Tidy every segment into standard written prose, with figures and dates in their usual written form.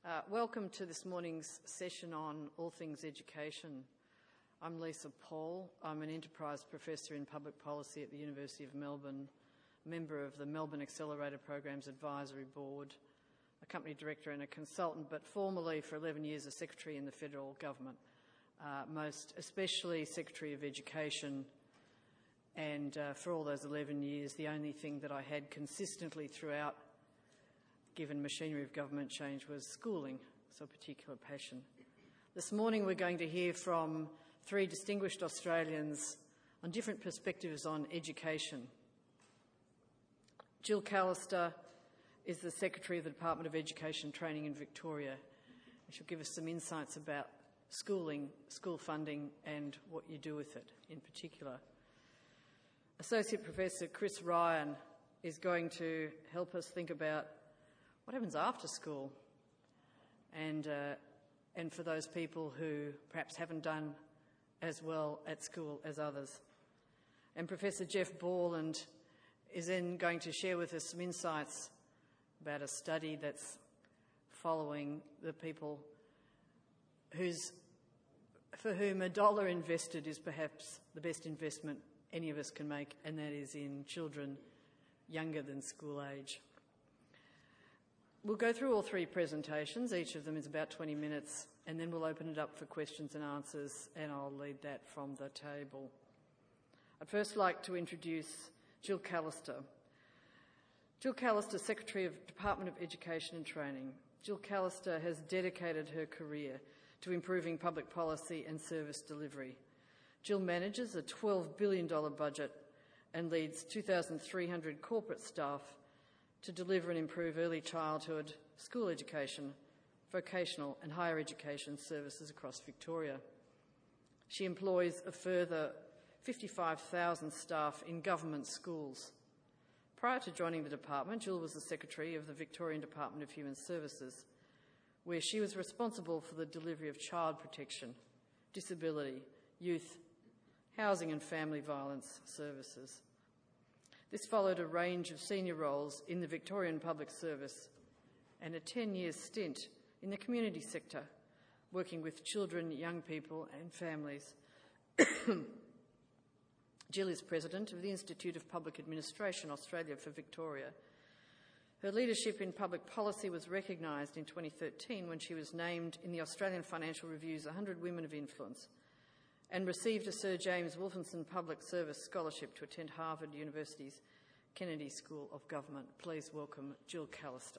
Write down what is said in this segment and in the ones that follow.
Welcome to this morning's session on all things education. I'm Lisa Paul. I'm an Enterprise Professor in Public Policy at the University of Melbourne, member of the Melbourne Accelerator Programs Advisory Board, a company director and a consultant, but formerly for 11 years a secretary in the federal government, most especially Secretary of Education, and for all those 11 years the only thing that I had consistently throughout, given machinery of government change, was schooling, so a particular passion. This morning we're going to hear from three distinguished Australians on different perspectives on education. Jill Callister is the Secretary of the Department of Education Training in Victoria. She'll give us some insights about schooling, school funding and what you do with it in particular. Associate Professor Chris Ryan is going to help us think about what happens after school, and for those people who perhaps haven't done as well at school as others. And Professor Jeff Borland is then going to share with us some insights about a study that's following the people for whom $1 invested is perhaps the best investment any of us can make, and that is in children younger than school age. We'll go through all three presentations. Each of them is about 20 minutes, and then we'll open it up for questions and answers, and I'll lead that from the table. I'd first like to introduce Jill Callister. Jill Callister, Secretary of Department of Education and Training. Jill Callister has dedicated her career to improving public policy and service delivery. Jill manages a $12 billion budget and leads 2,300 corporate staff to deliver and improve early childhood, school education, vocational and higher education services across Victoria. She employs a further 55,000 staff in government schools. Prior to joining the department, Jill was the Secretary of the Victorian Department of Human Services, where she was responsible for the delivery of child protection, disability, youth, housing and family violence services. This followed a range of senior roles in the Victorian Public Service and a 10-year stint in the community sector, working with children, young people and families. Jill is President of the Institute of Public Administration Australia for Victoria. Her leadership in public policy was recognised in 2013 when she was named in the Australian Financial Review's 100 Women of Influence and received a Sir James Wolfenson Public Service Scholarship to attend Harvard University's Kennedy School of Government. Please welcome Jill Callister.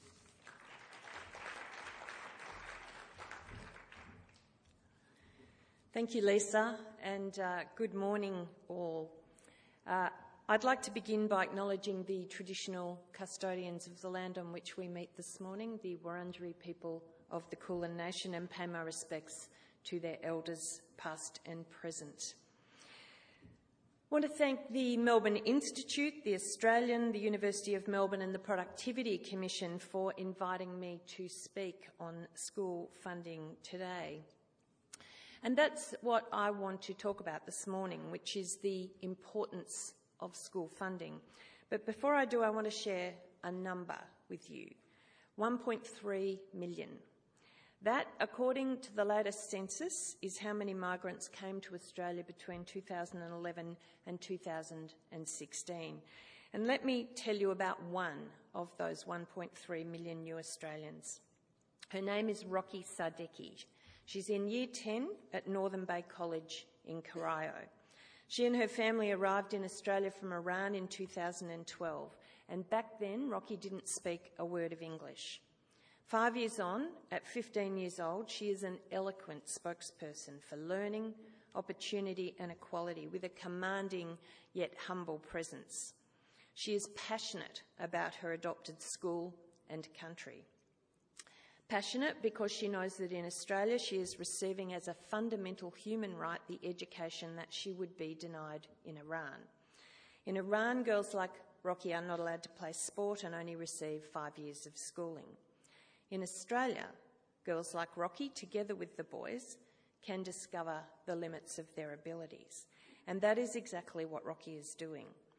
Thank you, Lisa, and good morning all. I'd like to begin by acknowledging the traditional custodians of the land on which we meet this morning, the Wurundjeri people of the Kulin Nation, and pay my respects to their elders past and present. I want to thank the Melbourne Institute, the Australian, the University of Melbourne and the Productivity Commission for inviting me to speak on school funding today. And that's what I want to talk about this morning, which is the importance of school funding. But before I do, I want to share a number with you. 1.3 million. That, according to the latest census, is how many migrants came to Australia between 2011 and 2016. And let me tell you about one of those 1.3 million new Australians. Her name is Rocky Sadecki. She's in Year 10 at Northern Bay College in Corio. She and her family arrived in Australia from Iran in 2012, and back then Rocky didn't speak a word of English. 5 years on, at 15 years old, she is an eloquent spokesperson for learning, opportunity and equality with a commanding yet humble presence. She is passionate about her adopted school and country. Passionate because she knows that in Australia she is receiving as a fundamental human right the education that she would be denied in Iran. In Iran, girls like Rocky are not allowed to play sport and only receive 5 years of schooling. In Australia, girls like Rocky, together with the boys, can discover the limits of their abilities. And that is exactly what Rocky is doing.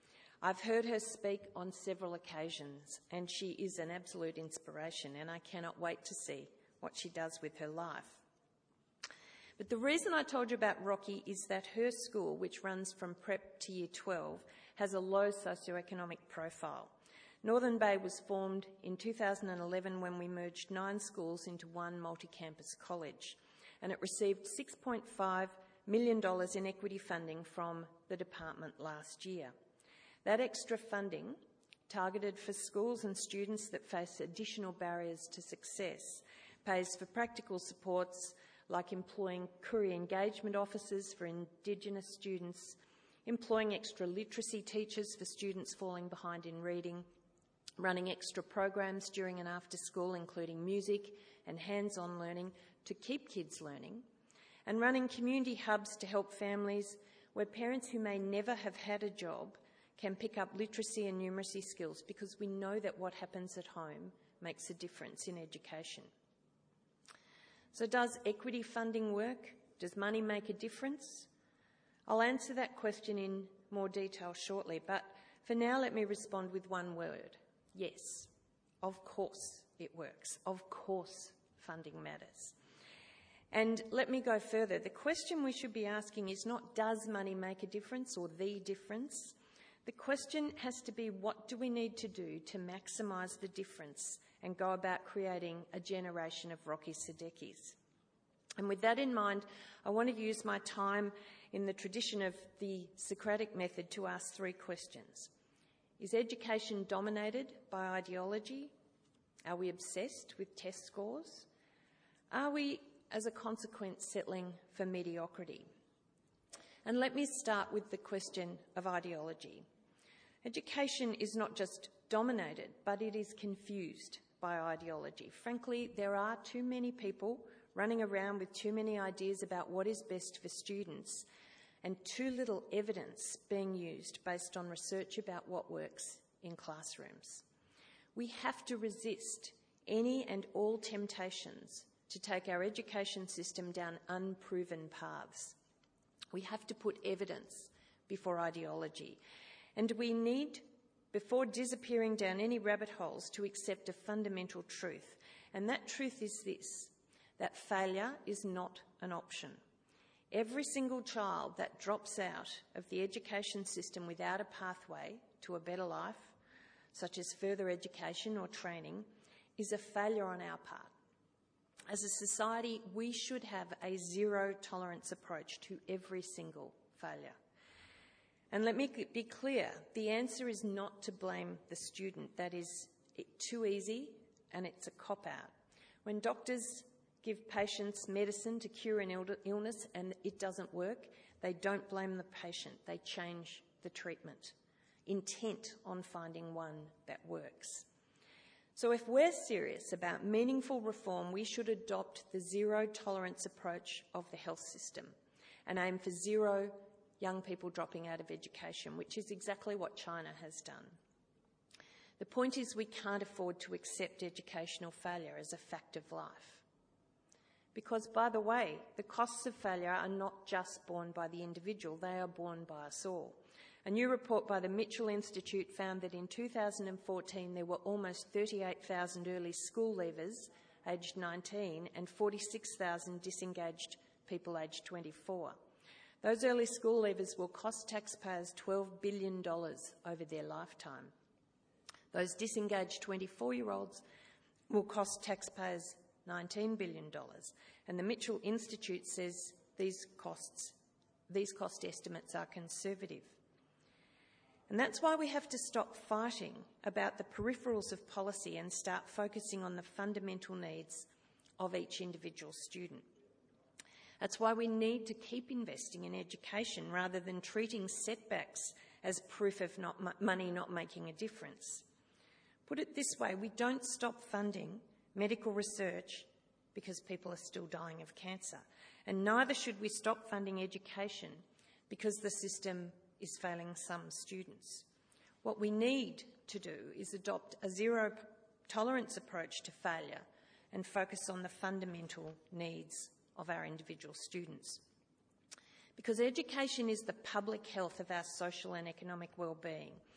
I've heard her speak on several occasions, and she is an absolute inspiration, and I cannot wait to see what she does with her life. But the reason I told you about Rocky is that her school, which runs from prep to year 12, has a low socioeconomic profile. Northern Bay was formed in 2011 when we merged 9 schools into one multi-campus college, and it received $6.5 million in equity funding from the department last year. That extra funding, targeted for schools and students that face additional barriers to success, pays for practical supports like employing career engagement officers for Indigenous students, employing extra literacy teachers for students falling behind in reading, running extra programs during and after school, including music and hands-on learning to keep kids learning, and running community hubs to help families where parents who may never have had a job can pick up literacy and numeracy skills, because we know that what happens at home makes a difference in education. So does equity funding work? Does money make a difference? I'll answer that question in more detail shortly, but for now let me respond with one word. Yes, of course it works. Of course funding matters. And let me go further. The question we should be asking is not does money make a difference or the difference. The question has to be, what do we need to do to maximise the difference and go about creating a generation of Rocky Sadekis? And with that in mind, I want to use my time in the tradition of the Socratic method to ask 3 questions. Is education dominated by ideology? Are we obsessed with test scores? Are we, as a consequence, settling for mediocrity? And let me start with the question of ideology. Education is not just dominated, but it is confused by ideology. Frankly, there are too many people running around with too many ideas about what is best for students and too little evidence being used based on research about what works in classrooms. We have to resist any and all temptations to take our education system down unproven paths. We have to put evidence before ideology. And we need, before disappearing down any rabbit holes, to accept a fundamental truth. And that truth is this, that failure is not an option. Every single child that drops out of the education system without a pathway to a better life, such as further education or training, is a failure on our part. As a society, we should have a zero-tolerance approach to every single failure. And let me be clear, the answer is not to blame the student. That is too easy, and it's a cop-out. When doctors give patients medicine to cure an illness and it doesn't work, they don't blame the patient, they change the treatment, intent on finding one that works. So if we're serious about meaningful reform, we should adopt the zero-tolerance approach of the health system and aim for 0 young people dropping out of education, which is exactly what China has done. The point is, we can't afford to accept educational failure as a fact of life. Because, by the way, the costs of failure are not just borne by the individual, they are borne by us all. A new report by the Mitchell Institute found that in 2014 there were almost 38,000 early school leavers aged 19 and 46,000 disengaged people aged 24. Those early school leavers will cost taxpayers $12 billion over their lifetime. Those disengaged 24-year-olds will cost taxpayers $19 billion. And the Mitchell Institute says these cost estimates are conservative. And that's why we have to stop fighting about the peripherals of policy and start focusing on the fundamental needs of each individual student. That's why we need to keep investing in education rather than treating setbacks as proof of money not making a difference. Put it this way, we don't stop funding medical research because people are still dying of cancer, and neither should we stop funding education because the system is failing some students. What we need to do is adopt a zero-tolerance approach to failure and focus on the fundamental needs of our individual students. Because education is the public health of our social and economic well-being.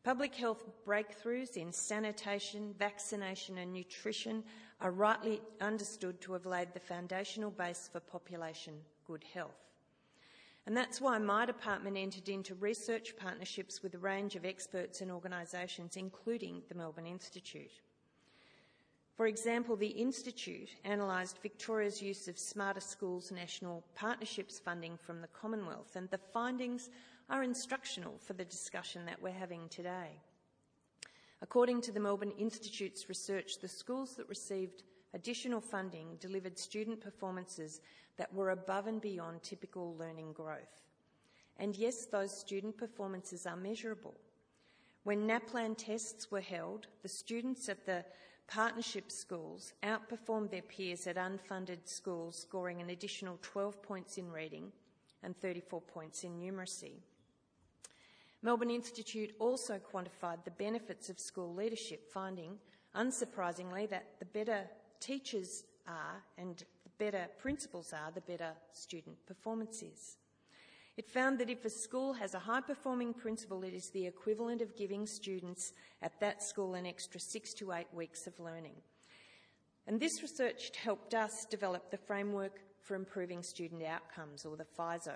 Public health breakthroughs in sanitation, vaccination and nutrition are rightly understood to have laid the foundational base for population good health. And that's why my department entered into research partnerships with a range of experts and organisations, including the Melbourne Institute. For example, the Institute analysed Victoria's use of Smarter Schools National Partnerships funding from the Commonwealth, and the findings are instructional for the discussion that we're having today. According to the Melbourne Institute's research, the schools that received additional funding delivered student performances that were above and beyond typical learning growth. And yes, those student performances are measurable. When NAPLAN tests were held, the students at the partnership schools outperformed their peers at unfunded schools, scoring an additional 12 points in reading and 34 points in numeracy. Melbourne Institute also quantified the benefits of school leadership, finding, unsurprisingly, that the better teachers are and the better principals are, the better student performance is. It found that if a school has a high-performing principal, it is the equivalent of giving students at that school an extra 6 to 8 weeks of learning. And this research helped us develop the framework for improving student outcomes, or the FISO.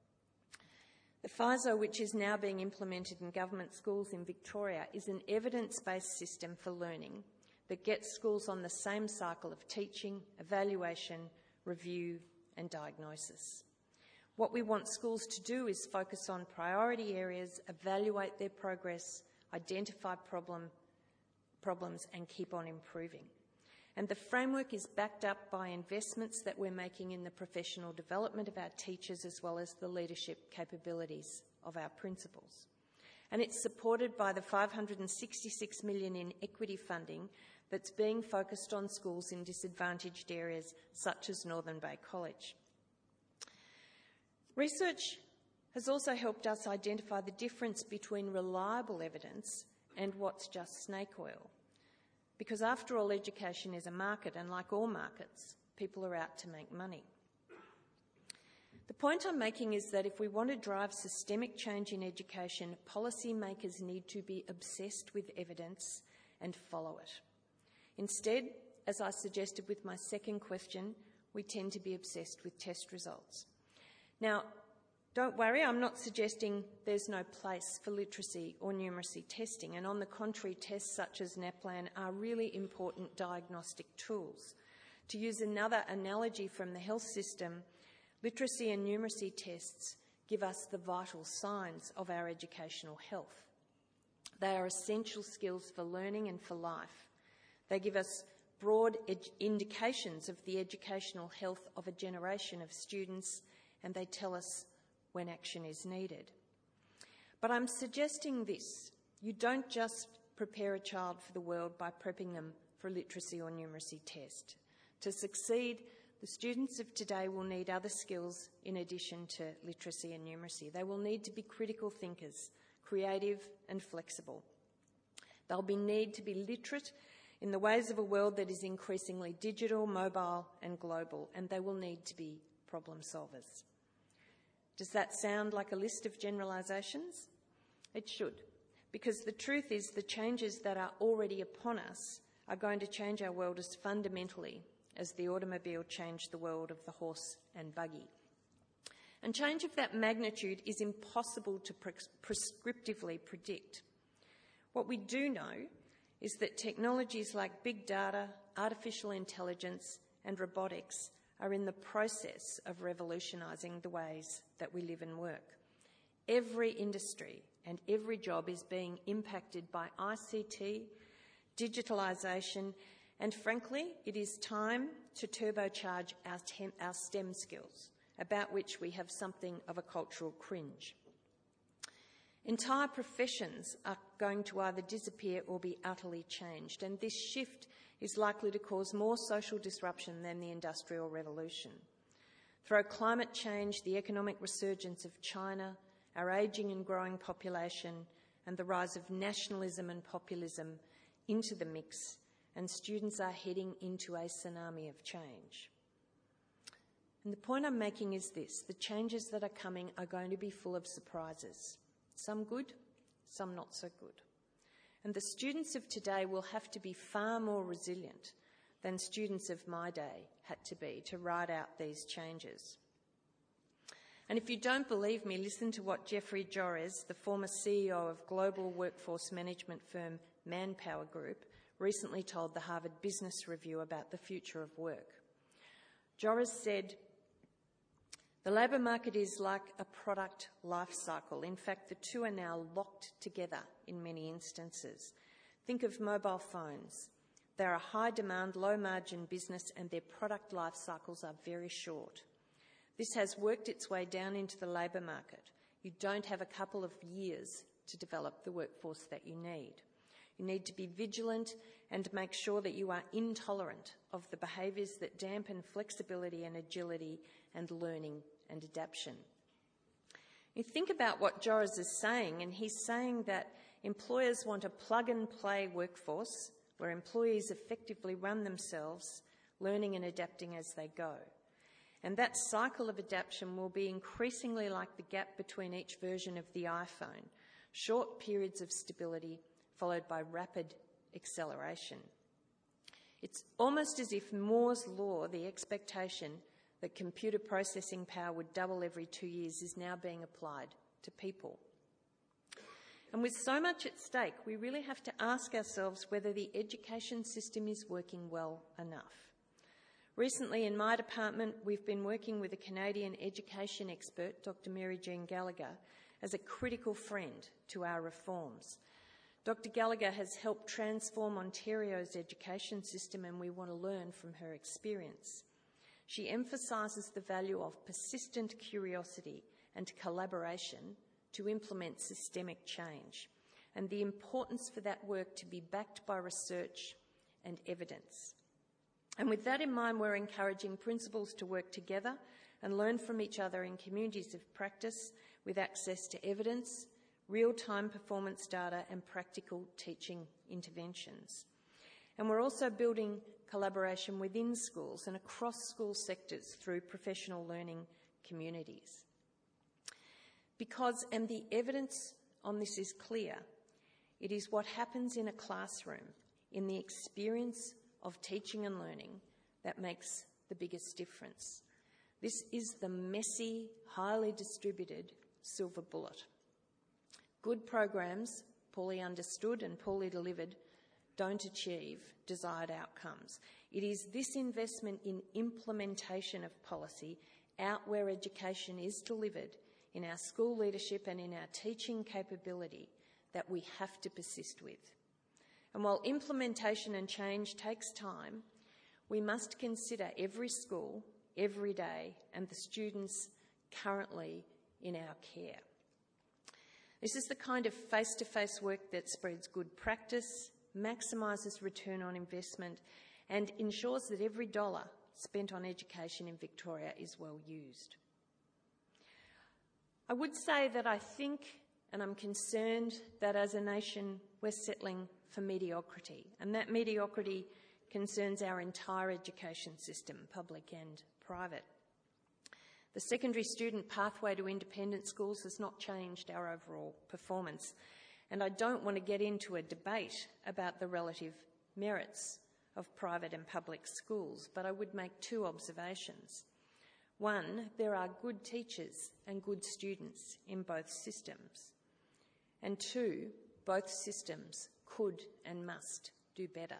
The FISO, which is now being implemented in government schools in Victoria, is an evidence-based system for learning that gets schools on the same cycle of teaching, evaluation, review and diagnosis. What we want schools to do is focus on priority areas, evaluate their progress, identify problems and keep on improving. And the framework is backed up by investments that we're making in the professional development of our teachers, as well as the leadership capabilities of our principals. And it's supported by the $566 million in equity funding that's being focused on schools in disadvantaged areas such as Northern Bay College. Research has also helped us identify the difference between reliable evidence and what's just snake oil. Because after all, education is a market, and like all markets, people are out to make money. The point I'm making is that if we want to drive systemic change in education, policymakers need to be obsessed with evidence and follow it. Instead, as I suggested with my second question, we tend to be obsessed with test results. Now, don't worry, I'm not suggesting there's no place for literacy or numeracy testing, and on the contrary, tests such as NAPLAN are really important diagnostic tools. To use another analogy from the health system, literacy and numeracy tests give us the vital signs of our educational health. They are essential skills for learning and for life. They give us broad indications of the educational health of a generation of students, and they tell us when action is needed. But I'm suggesting this: you don't just prepare a child for the world by prepping them for a literacy or numeracy test. To succeed, the students of today will need other skills in addition to literacy and numeracy. They will need to be critical thinkers, creative and flexible. They'll need to be literate in the ways of a world that is increasingly digital, mobile and global, and they will need to be problem solvers. Does that sound like a list of generalisations? It should, because the truth is the changes that are already upon us are going to change our world as fundamentally as the automobile changed the world of the horse and buggy. And change of that magnitude is impossible to prescriptively predict. What we do know is that technologies like big data, artificial intelligence and robotics are in the process of revolutionising the ways that we live and work. Every industry and every job is being impacted by ICT, digitalisation, and frankly, it is time to turbocharge our STEM skills, about which we have something of a cultural cringe. Entire professions are going to either disappear or be utterly changed, and this shift is likely to cause more social disruption than the Industrial Revolution. Throw climate change, the economic resurgence of China, our ageing and growing population, and the rise of nationalism and populism into the mix, and students are heading into a tsunami of change. And the point I'm making is this: the changes that are coming are going to be full of surprises. Some good, some not so good. and the students of today will have to be far more resilient than students of my day had to be to ride out these changes. And if you don't believe me, listen to what Jeffrey Jorres, the former CEO of global workforce management firm Manpower Group, recently told the Harvard Business Review about the future of work. Jorres said, "The labour market is like a product life cycle. In fact, the two are now locked together in many instances. Think of mobile phones. They're a high-demand, low-margin business and their product life cycles are very short. This has worked its way down into the labour market. You don't have a couple of years to develop the workforce that you need. You need to be vigilant and make sure that you are intolerant of the behaviours that dampen flexibility and agility and learning and adaptation." You think about what Jorres is saying, and he's saying that employers want a plug-and-play workforce where employees effectively run themselves, learning and adapting as they go. And that cycle of adaptation will be increasingly like the gap between each version of the iPhone, short periods of stability followed by rapid acceleration. It's almost as if Moore's law, the expectation that computer processing power would double every 2 years, is now being applied to people. And with so much at stake, we really have to ask ourselves whether the education system is working well enough. Recently, in my department, we've been working with a Canadian education expert, Dr. Mary Jean Gallagher, as a critical friend to our reforms. Dr. Gallagher has helped transform Ontario's education system, and we want to learn from her experience. She emphasises the value of persistent curiosity and collaboration to implement systemic change, and the importance for that work to be backed by research and evidence. And with that in mind, we're encouraging principals to work together and learn from each other in communities of practice with access to evidence, real-time performance data and practical teaching interventions. And we're also building collaboration within schools and across school sectors through professional learning communities. Because, and the evidence on this is clear, it is what happens in a classroom, in the experience of teaching and learning, that makes the biggest difference. This is the messy, highly distributed silver bullet. Good programs, poorly understood and poorly delivered, don't achieve desired outcomes. It is this investment in implementation of policy out where education is delivered, in our school leadership and in our teaching capability, that we have to persist with. And while implementation and change takes time, we must consider every school, every day, and the students currently in our care. This is the kind of face-to-face work that spreads good practice, maximises return on investment, and ensures that every dollar spent on education in Victoria is well used. I would say that I think, and I'm concerned, that as a nation we're settling for mediocrity, and that mediocrity concerns our entire education system, public and private. The secondary student pathway to independent schools has not changed our overall performance, and I don't want to get into a debate about the relative merits of private and public schools, but I would make two observations. One, there are good teachers and good students in both systems. And two, both systems could and must do better.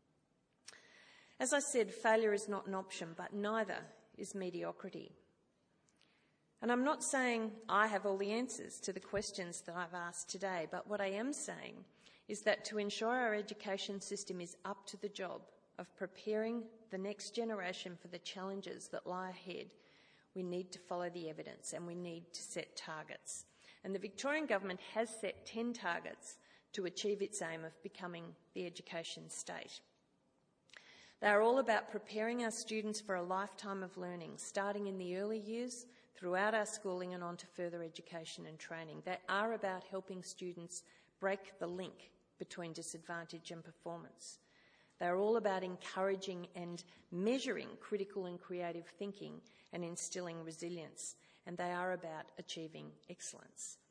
As I said, failure is not an option, but neither is mediocrity. And I'm not saying I have all the answers to the questions that I've asked today, but what I am saying is that to ensure our education system is up to the job of preparing the next generation for the challenges that lie ahead, we need to follow the evidence and we need to set targets. And the Victorian Government has set 10 targets to achieve its aim of becoming the education state. They are all about preparing our students for a lifetime of learning, starting in the early years, throughout our schooling and on to further education and training. They are about helping students break the link between disadvantage and performance. They are all about encouraging and measuring critical and creative thinking and instilling resilience, and they are about achieving excellence.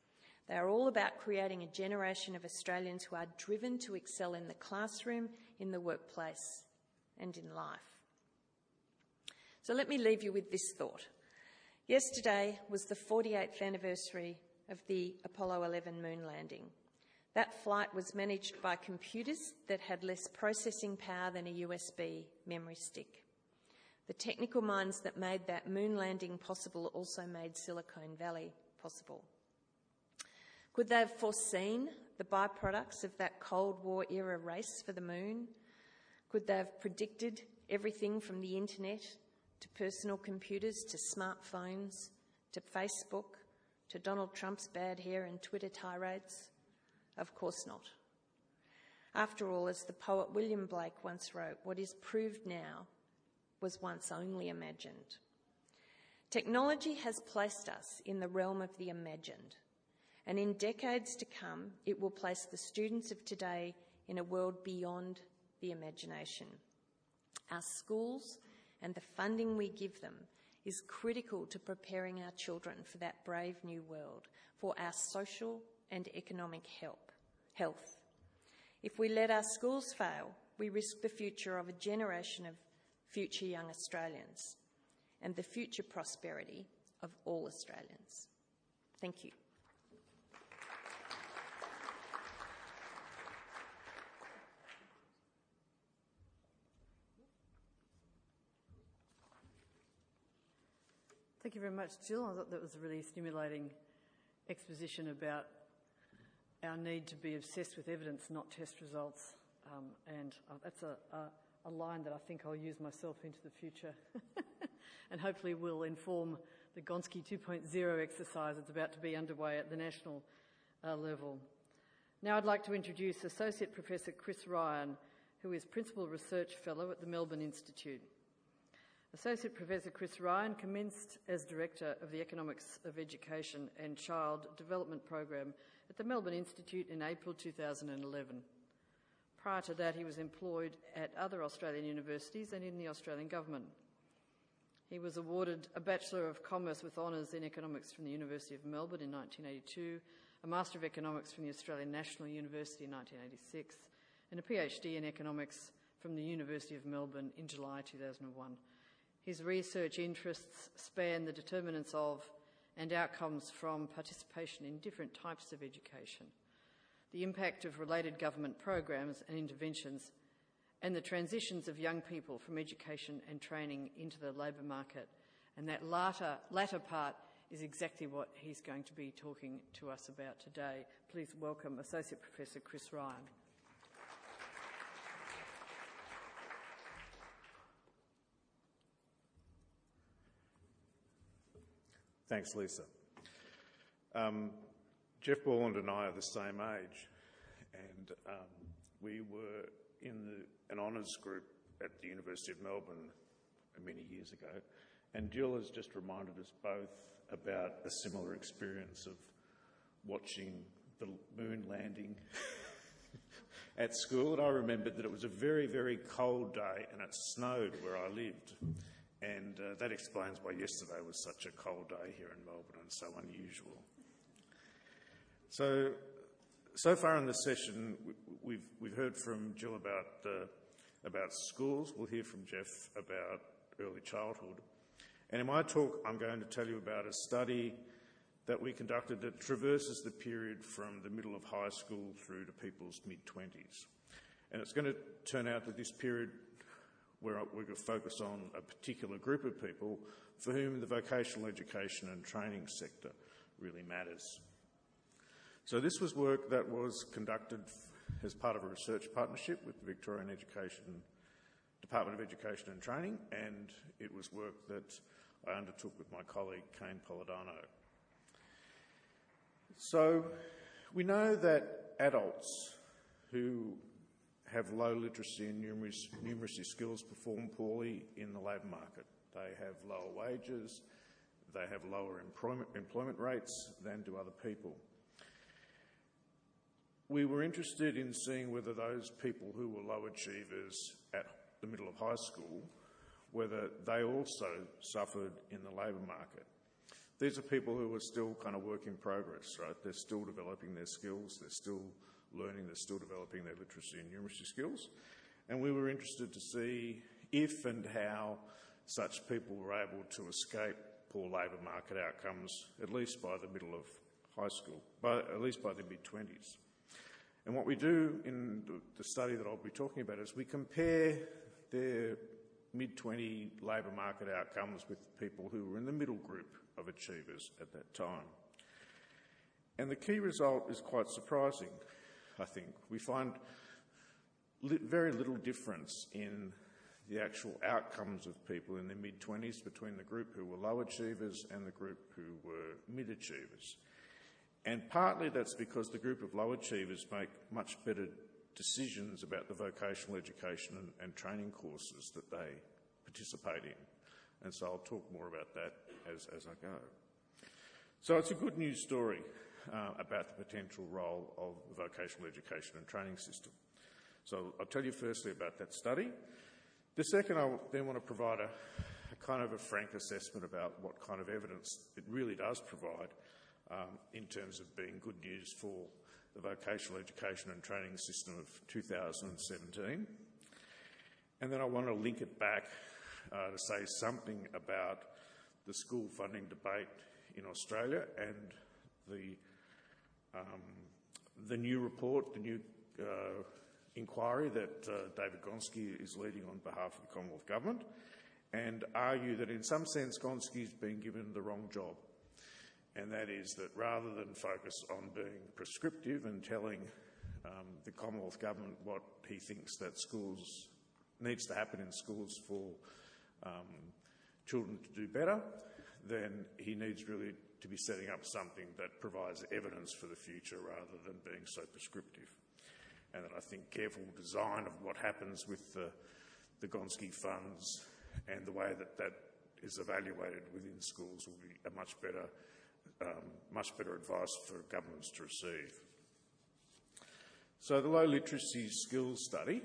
They are all about creating a generation of Australians who are driven to excel in the classroom, in the workplace, and in life. So let me leave you with this thought. Yesterday was the 48th anniversary of the Apollo 11 moon landing. That flight was managed by computers that had less processing power than a USB memory stick. The technical minds that made that moon landing possible also made Silicon Valley possible. Could they have foreseen the byproducts of that Cold War era race for the moon? Could they have predicted everything from the internet to personal computers to smartphones to Facebook to Donald Trump's bad hair and Twitter tirades? Of course not. After all, as the poet William Blake once wrote, what is proved now was once only imagined. Technology has placed us in the realm of the imagined, and in decades to come, it will place the students of today in a world beyond the imagination. Our schools and the funding we give them is critical to preparing our children for that brave new world, for our social and economic health. If we let our schools fail, we risk the future of a generation of future young Australians and the future prosperity of all Australians. Thank you. Thank you very much, Jill. I thought that was a really stimulating exposition about our need to be obsessed with evidence, not test results. And that's a line that I think I'll use myself into the future and hopefully will inform the Gonski 2.0 exercise that's about to be underway at the national level. Now I'd like to introduce Associate Professor Chris Ryan, who is Principal Research Fellow at the Melbourne Institute. Associate Professor Chris Ryan commenced as Director of the Economics of Education and Child Development Program at the Melbourne Institute in April 2011. Prior to that, he was employed at other Australian universities and in the Australian Government. He was awarded a Bachelor of Commerce with Honours in Economics from the University of Melbourne in 1982, a Master of Economics from the Australian National University in 1986, and a PhD in Economics from the University of Melbourne in July 2001. His research interests span the determinants of and outcomes from participation in different types of education, the impact of related government programs and interventions, and the transitions of young people from education and training into the labour market. And that latter part is exactly what he's going to be talking to us about today. Please welcome Associate Professor Chris Ryan. Thanks, Lisa. Jeff Borland and I are the same age, and we were in an honours group at the University of Melbourne many years ago, and Jill has just reminded us both about a similar experience of watching the moon landing at school. And I remembered that it was a very, very cold day and it snowed where I lived. And that explains why yesterday was such a cold day here in Melbourne and so unusual. So far in the session, we've heard from Jill about schools. We'll hear from Jeff about early childhood. And in my talk, I'm going to tell you about a study that we conducted that traverses the period from the middle of high school through to people's mid-20s. And it's going to turn out that this period where we're going to focus on a particular group of people for whom the vocational education and training sector really matters. So this was work that was conducted as part of a research partnership with the Victorian Department of Education and Training, and it was work that I undertook with my colleague Kane Polidano. So we know that adults who have low literacy and numeracy skills perform poorly in the labour market. They have lower wages, they have lower employment rates than do other people. We were interested in seeing whether those people who were low achievers at the middle of high school, whether they also suffered in the labour market. these are people who are still kind of work in progress, right? They're still developing their skills, they're still learning, they're still developing their literacy and numeracy skills. And we were interested to see if and how such people were able to escape poor labour market outcomes, at least by the middle of high school, at least by the mid-20s. And what we do in the study that I'll be talking about is we compare their mid-20 labour market outcomes with people who were in the middle group of achievers at that time. And the key result is quite surprising, I think. We find very little difference in the actual outcomes of people in their mid-20s between the group who were low achievers and the group who were mid-achievers. And partly that's because the group of low achievers make much better decisions about the vocational education and training courses that they participate in. And so I'll talk more about that as I go. So it's a good news story about the potential role of the vocational education and training system. So I'll tell you firstly about that study. The second, I then want to provide a kind of a frank assessment about what kind of evidence it really does provide in terms of being good news for the vocational education and training system of 2017. And then I want to link it back to say something about the school funding debate in Australia and the new report, the new inquiry that David Gonski is leading on behalf of the Commonwealth Government, and argue that in some sense Gonski's been given the wrong job. And that is that rather than focus on being prescriptive and telling the Commonwealth Government what he thinks that schools needs to happen in schools for children to do better, then he needs really to be setting up something that provides evidence for the future rather than being so prescriptive. And that I think careful design of what happens with the Gonski funds and the way that that is evaluated within schools will be a much better advice for governments to receive. So the low literacy skills study.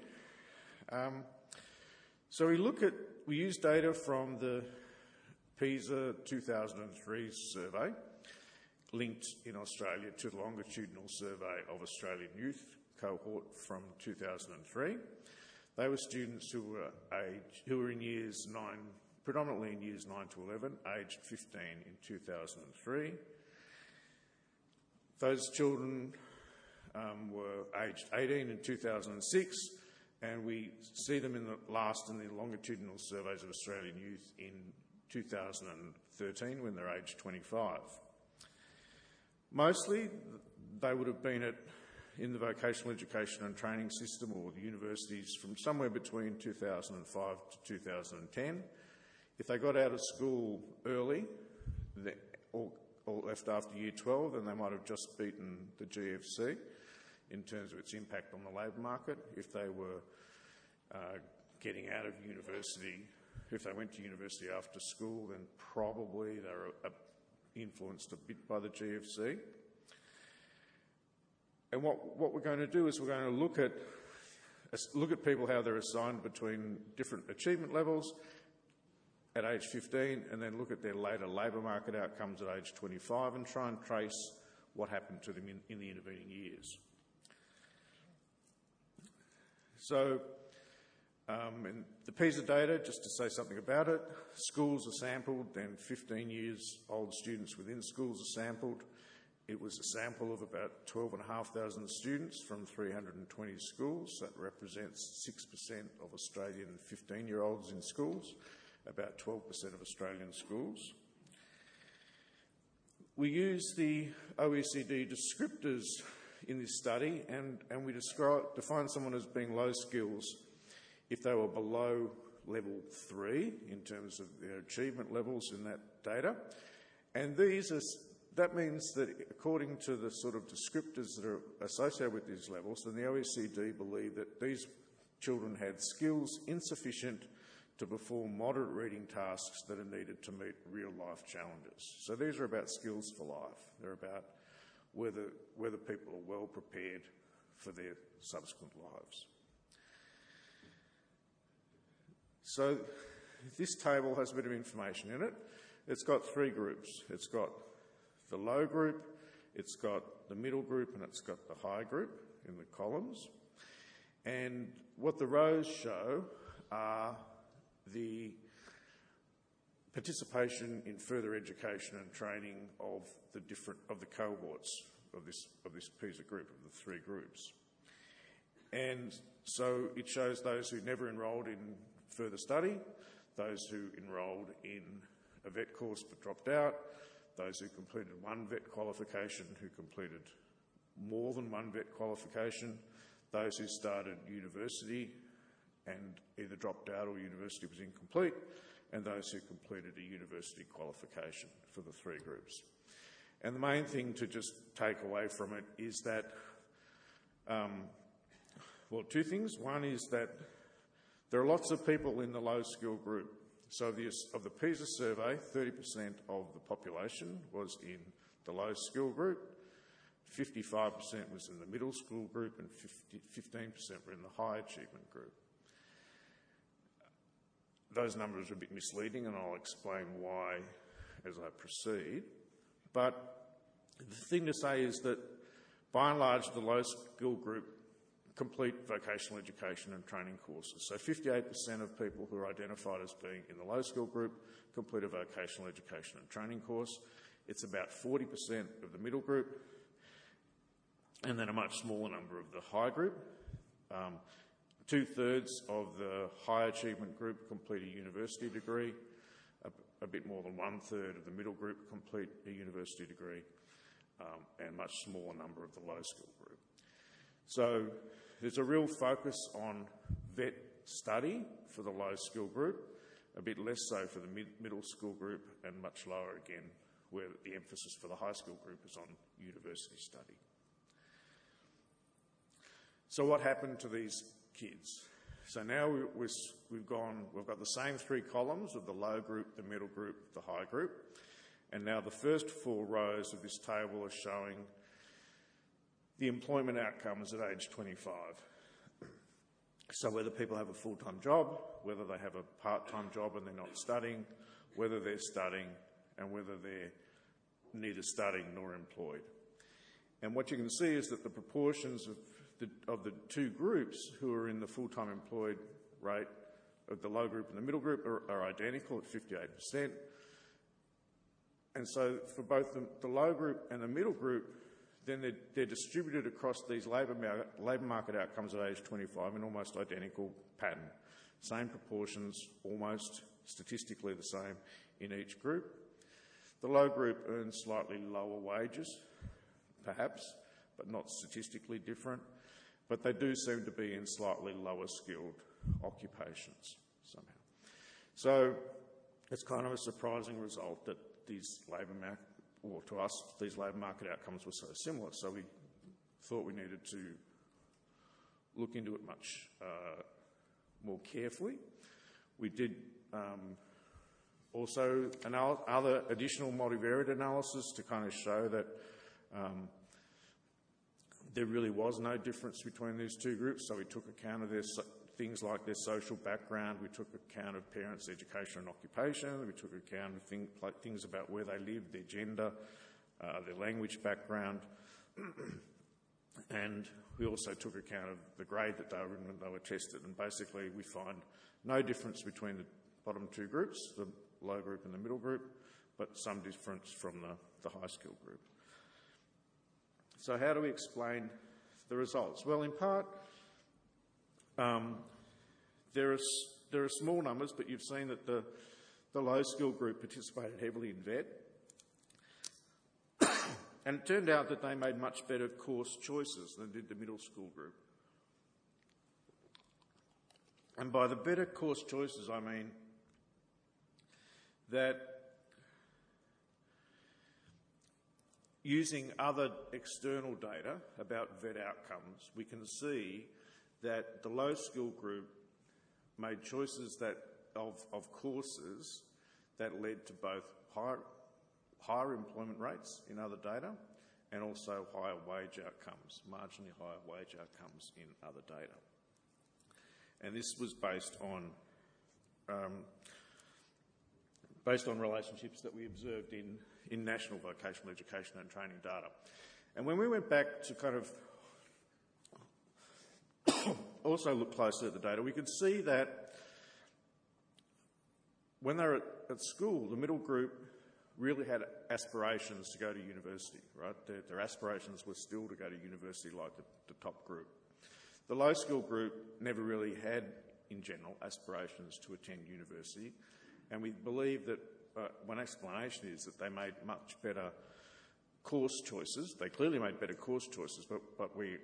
So we use data from the PISA 2003 survey, linked in Australia to the longitudinal survey of Australian youth cohort from 2003. They were students who were in years 9, predominantly in years 9 to 11, aged 15 in 2003. Those children were aged 18 in 2006, and we see them in the longitudinal surveys of Australian youth in 2013 when they're aged 25. Mostly they would have been in the vocational education and training system or the universities from somewhere between 2005 to 2010. If they got out of school early or left after year 12, then they might have just beaten the GFC in terms of its impact on the labour market. If they were getting out of university, if they went to university after school, then probably they were influenced a bit by the GFC. And what we're going to do is we're going to look at people, how they're assigned between different achievement levels at age 15, and then look at their later labour market outcomes at age 25 and try and trace what happened to them in the intervening years. So in the PISA data, just to say something about it, schools are sampled, then 15 years old students within schools are sampled. It was a sample of about 12,500 students from 320 schools. That represents 6% of Australian 15-year-olds in schools, about 12% of Australian schools. We use the OECD descriptors in this study, and we define someone as being low skills if they were below level 3 in terms of their achievement levels in that data. And that means that according to the sort of descriptors that are associated with these levels, then the OECD believe that these children had skills insufficient to perform moderate reading tasks that are needed to meet real-life challenges. So these are about skills for life. They're about whether people are well prepared for their subsequent lives. So this table has a bit of information in it. It's got three groups. It's got the low group, it's got the middle group, and it's got the high group in the columns. And what the rows show are the participation in further education and training of the cohorts of this PISA group, of the three groups. And so it shows those who never enrolled in further study, those who enrolled in a vet course but dropped out, those who completed one vet qualification, who completed more than one vet qualification, those who started university and either dropped out or university was incomplete, and those who completed a university qualification for the three groups. And the main thing to just take away from it is that, well, two things. One is that there are lots of people in the low skill group. So of the PISA survey, 30% of the population was in the low skill group, 55% was in the middle school group, and 15% were in the high achievement group. Those numbers are a bit misleading, and I'll explain why as I proceed. But the thing to say is that, by and large, the low skill group complete vocational education and training courses. So 58% of people who are identified as being in the low skill group complete a vocational education and training course. It's about 40% of the middle group, and then a much smaller number of the high group. 2/3 of the high achievement group complete a university degree. A bit more than 1/3 of the middle group complete a university degree, and a much smaller number of the low skill group. So there's a real focus on vet study for the low skill group, a bit less so for the middle school group, and much lower again where the emphasis for the high school group is on university study. So what happened to these kids? So now we've got the same three columns of the low group, the middle group, the high group, and now the first four rows of this table are showing the employment outcomes at age 25. So whether people have a full-time job, whether they have a part-time job and they're not studying, whether they're studying, and whether they're neither studying nor employed. And what you can see is that the proportions of the two groups who are in the full-time employed rate of the low group and the middle group are identical at 58%. And so for both the low group and the middle group, then they're distributed across these labour market outcomes at age 25 in almost identical pattern. Same proportions, almost statistically the same in each group. The low group earns slightly lower wages, perhaps, but not statistically different. But they do seem to be in slightly lower skilled occupations somehow. So it's kind of a surprising result that these to us, these labour market outcomes were so similar. So we thought we needed to look into it much more carefully. We did also other additional multivariate analysis to kind of show that there really was no difference between these two groups. So we took account of things like their social background, we took account of parents' education and occupation, we took account of things about where they lived, their gender, their language background, and we also took account of the grade that they were in when they were tested. And basically we find no difference between the bottom two groups, the low group and the middle group, but some difference from the high skill group. So how do we explain the results? Well, in part, there are small numbers, but you've seen that the low skill group participated heavily in vet. And it turned out that they made much better course choices than did the middle school group. And by the better course choices, I mean that using other external data about vet outcomes, we can see that the low skill group made choices of courses that led to both higher employment rates in other data and also higher wage outcomes, marginally higher wage outcomes in other data. And this was based on based on relationships that we observed in national vocational education and training data. And when we went back to kind of also look closer at the data, we could see that when they were at school, the middle group really had aspirations to go to university, right? Their aspirations were still to go to university like the top group. The low skill group never really had, in general, aspirations to attend university, and we believe that one explanation is that they made much better course choices. They clearly made better course choices, but we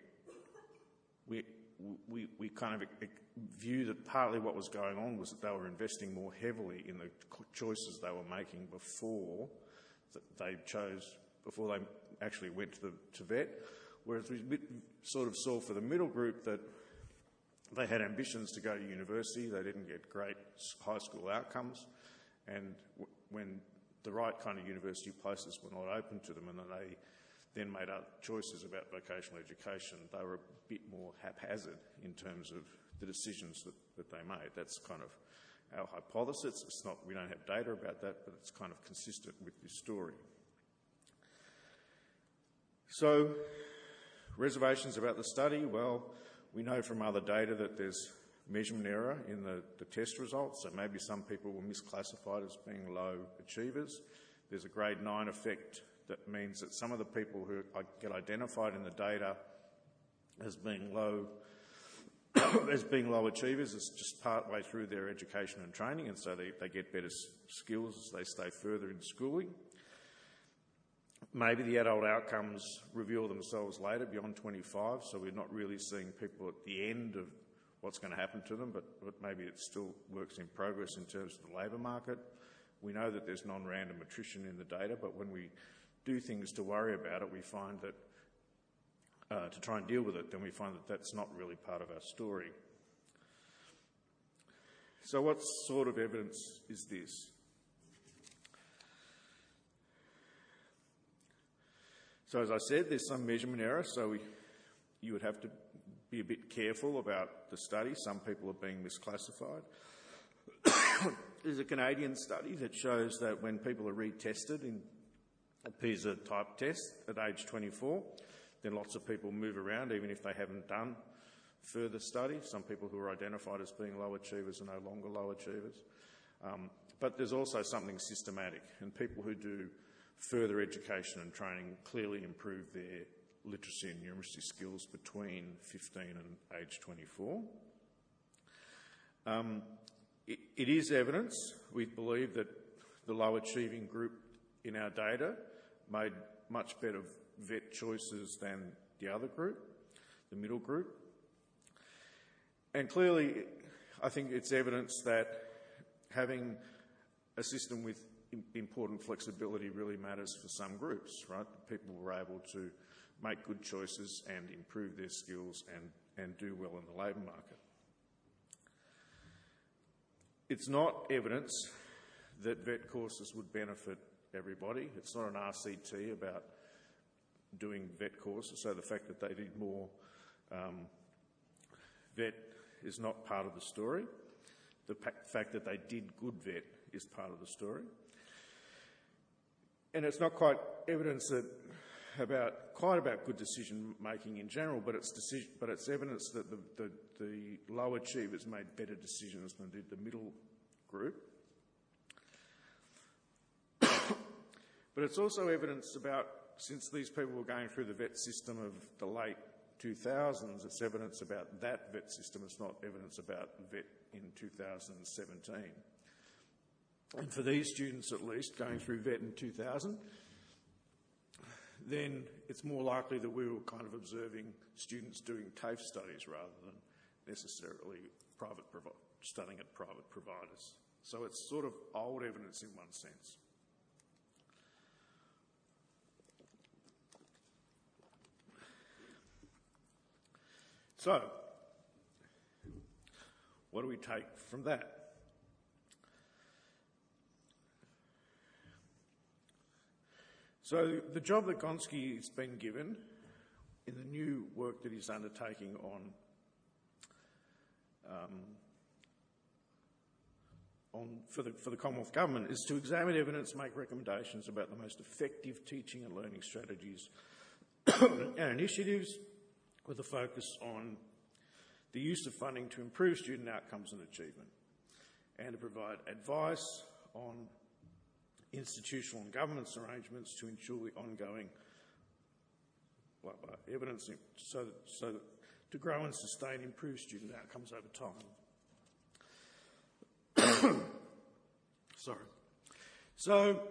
kind of view that partly what was going on was that they were investing more heavily in the choices they were making before they actually went to vet. Whereas we sort of saw for the middle group that they had ambitions to go to university, they didn't get great high school outcomes, and when the right kind of university places were not open to them and they then made up choices about vocational education, they were a bit more haphazard in terms of the decisions that they made. That's kind of our hypothesis. It's not, we don't have data about that, but it's kind of consistent with this story. So, reservations about the study, well, we know from other data that there's measurement error in the test results, so maybe some people were misclassified as being low achievers. There's a grade 9 effect that means that some of the people who get identified in the data as being low achievers is just part way through their education and training, and so they get better skills as they stay further in schooling. Maybe the adult outcomes reveal themselves later, beyond 25, so we're not really seeing people at the end of what's going to happen to them, but maybe it's still works in progress in terms of the labour market. We know that there's non-random attrition in the data, but when we do things to worry about it, we find that, to try and deal with it, then we find that that's not really part of our story. So what sort of evidence is this? So as I said, there's some measurement error, so you would have to be a bit careful about the study. Some people are being misclassified. There's a Canadian study that shows that when people are retested in a PISA type test at age 24, then lots of people move around even if they haven't done further study. Some people who are identified as being low achievers are no longer low achievers. But there's also something systematic, and people who do further education and training clearly improve their literacy and numeracy skills between 15 and age 24. It is evidence, we believe, that the low achieving group in our data made much better vet choices than the other group, the middle group. And clearly, I think it's evidence that having a system with important flexibility really matters for some groups, right? People were able to make good choices and improve their skills and do well in the labour market. It's not evidence that vet courses would benefit everybody. It's not an RCT about doing vet courses, so the fact that they did more vet is not part of the story. The fact that they did good vet is part of the story. And it's not quite evidence about good decision making in general, but it's evidence that the low achievers made better decisions than did the middle group. But it's also evidence about, since these people were going through the vet system of the late 2000s, it's evidence about that vet system. It's not evidence about vet in 2017. And for these students, at least, going through vet in 2000, then it's more likely that we were kind of observing students doing TAFE studies rather than necessarily studying at private providers. So it's sort of old evidence in one sense. So, what do we take from that? So the job that Gonski has been given in the new work that he's undertaking on for the Commonwealth Government is to examine evidence, make recommendations about the most effective teaching and learning strategies and initiatives with a focus on the use of funding to improve student outcomes and achievement, and to provide advice on institutional and governance arrangements to ensure the ongoing evidence so that to grow and sustain improved student outcomes over time. Sorry. So,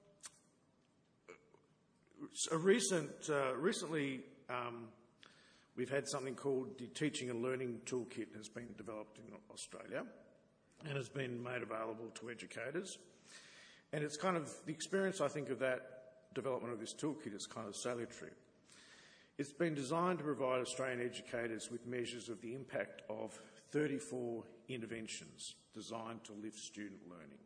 recently we've had something called the Teaching and Learning Toolkit has been developed in Australia and has been made available to educators. And it's kind of, the experience I think of that development of this toolkit is kind of salutary. It's been designed to provide Australian educators with measures of the impact of 34 interventions designed to lift student learning.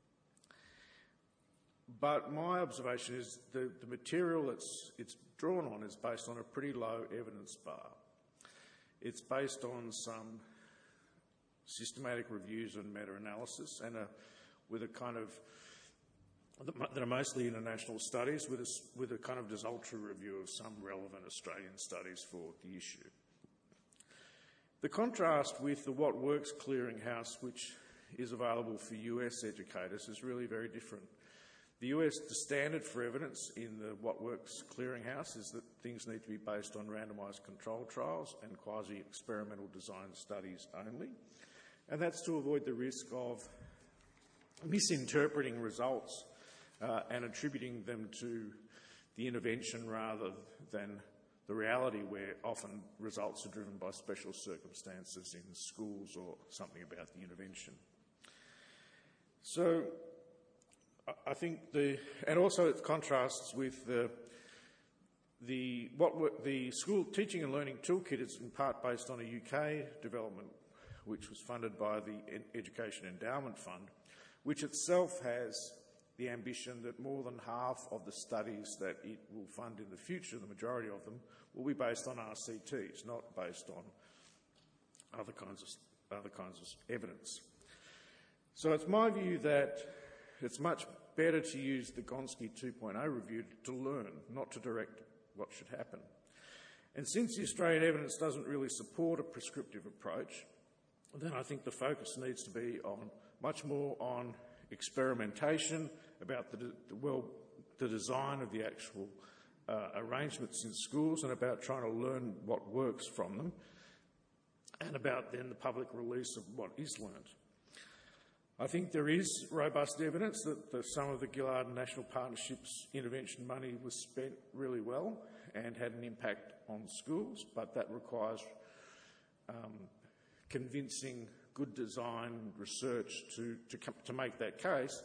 But my observation is the material it's drawn on is based on a pretty low evidence bar. It's based on some systematic reviews and meta-analysis and with a kind of, that are mostly international studies with a kind of desultory review of some relevant Australian studies for the issue. The contrast with the What Works Clearinghouse, which is available for US educators, is really very different. The standard for evidence in the What Works Clearinghouse is that things need to be based on randomised controlled trials and quasi-experimental design studies only. And that's to avoid the risk of misinterpreting results and attributing them to the intervention rather than the reality, where often results are driven by special circumstances in schools or something about the intervention. So I think and also it contrasts with the School Teaching and Learning Toolkit is in part based on a UK development which was funded by the Education Endowment Fund, which itself has the ambition that more than half of the studies that it will fund in the future, the majority of them, will be based on RCTs, not based on other kinds of evidence. So it's my view that it's much better to use the Gonski 2.0 review to learn, not to direct what should happen. And since the Australian evidence doesn't really support a prescriptive approach, then I think the focus needs to be on much more on experimentation, about the design of the actual arrangements in schools, and about trying to learn what works from them, and about then the public release of what is learned. I think there is robust evidence that some of the Gillard National Partnership's intervention money was spent really well and had an impact on schools, but that requires convincing good design research to make that case,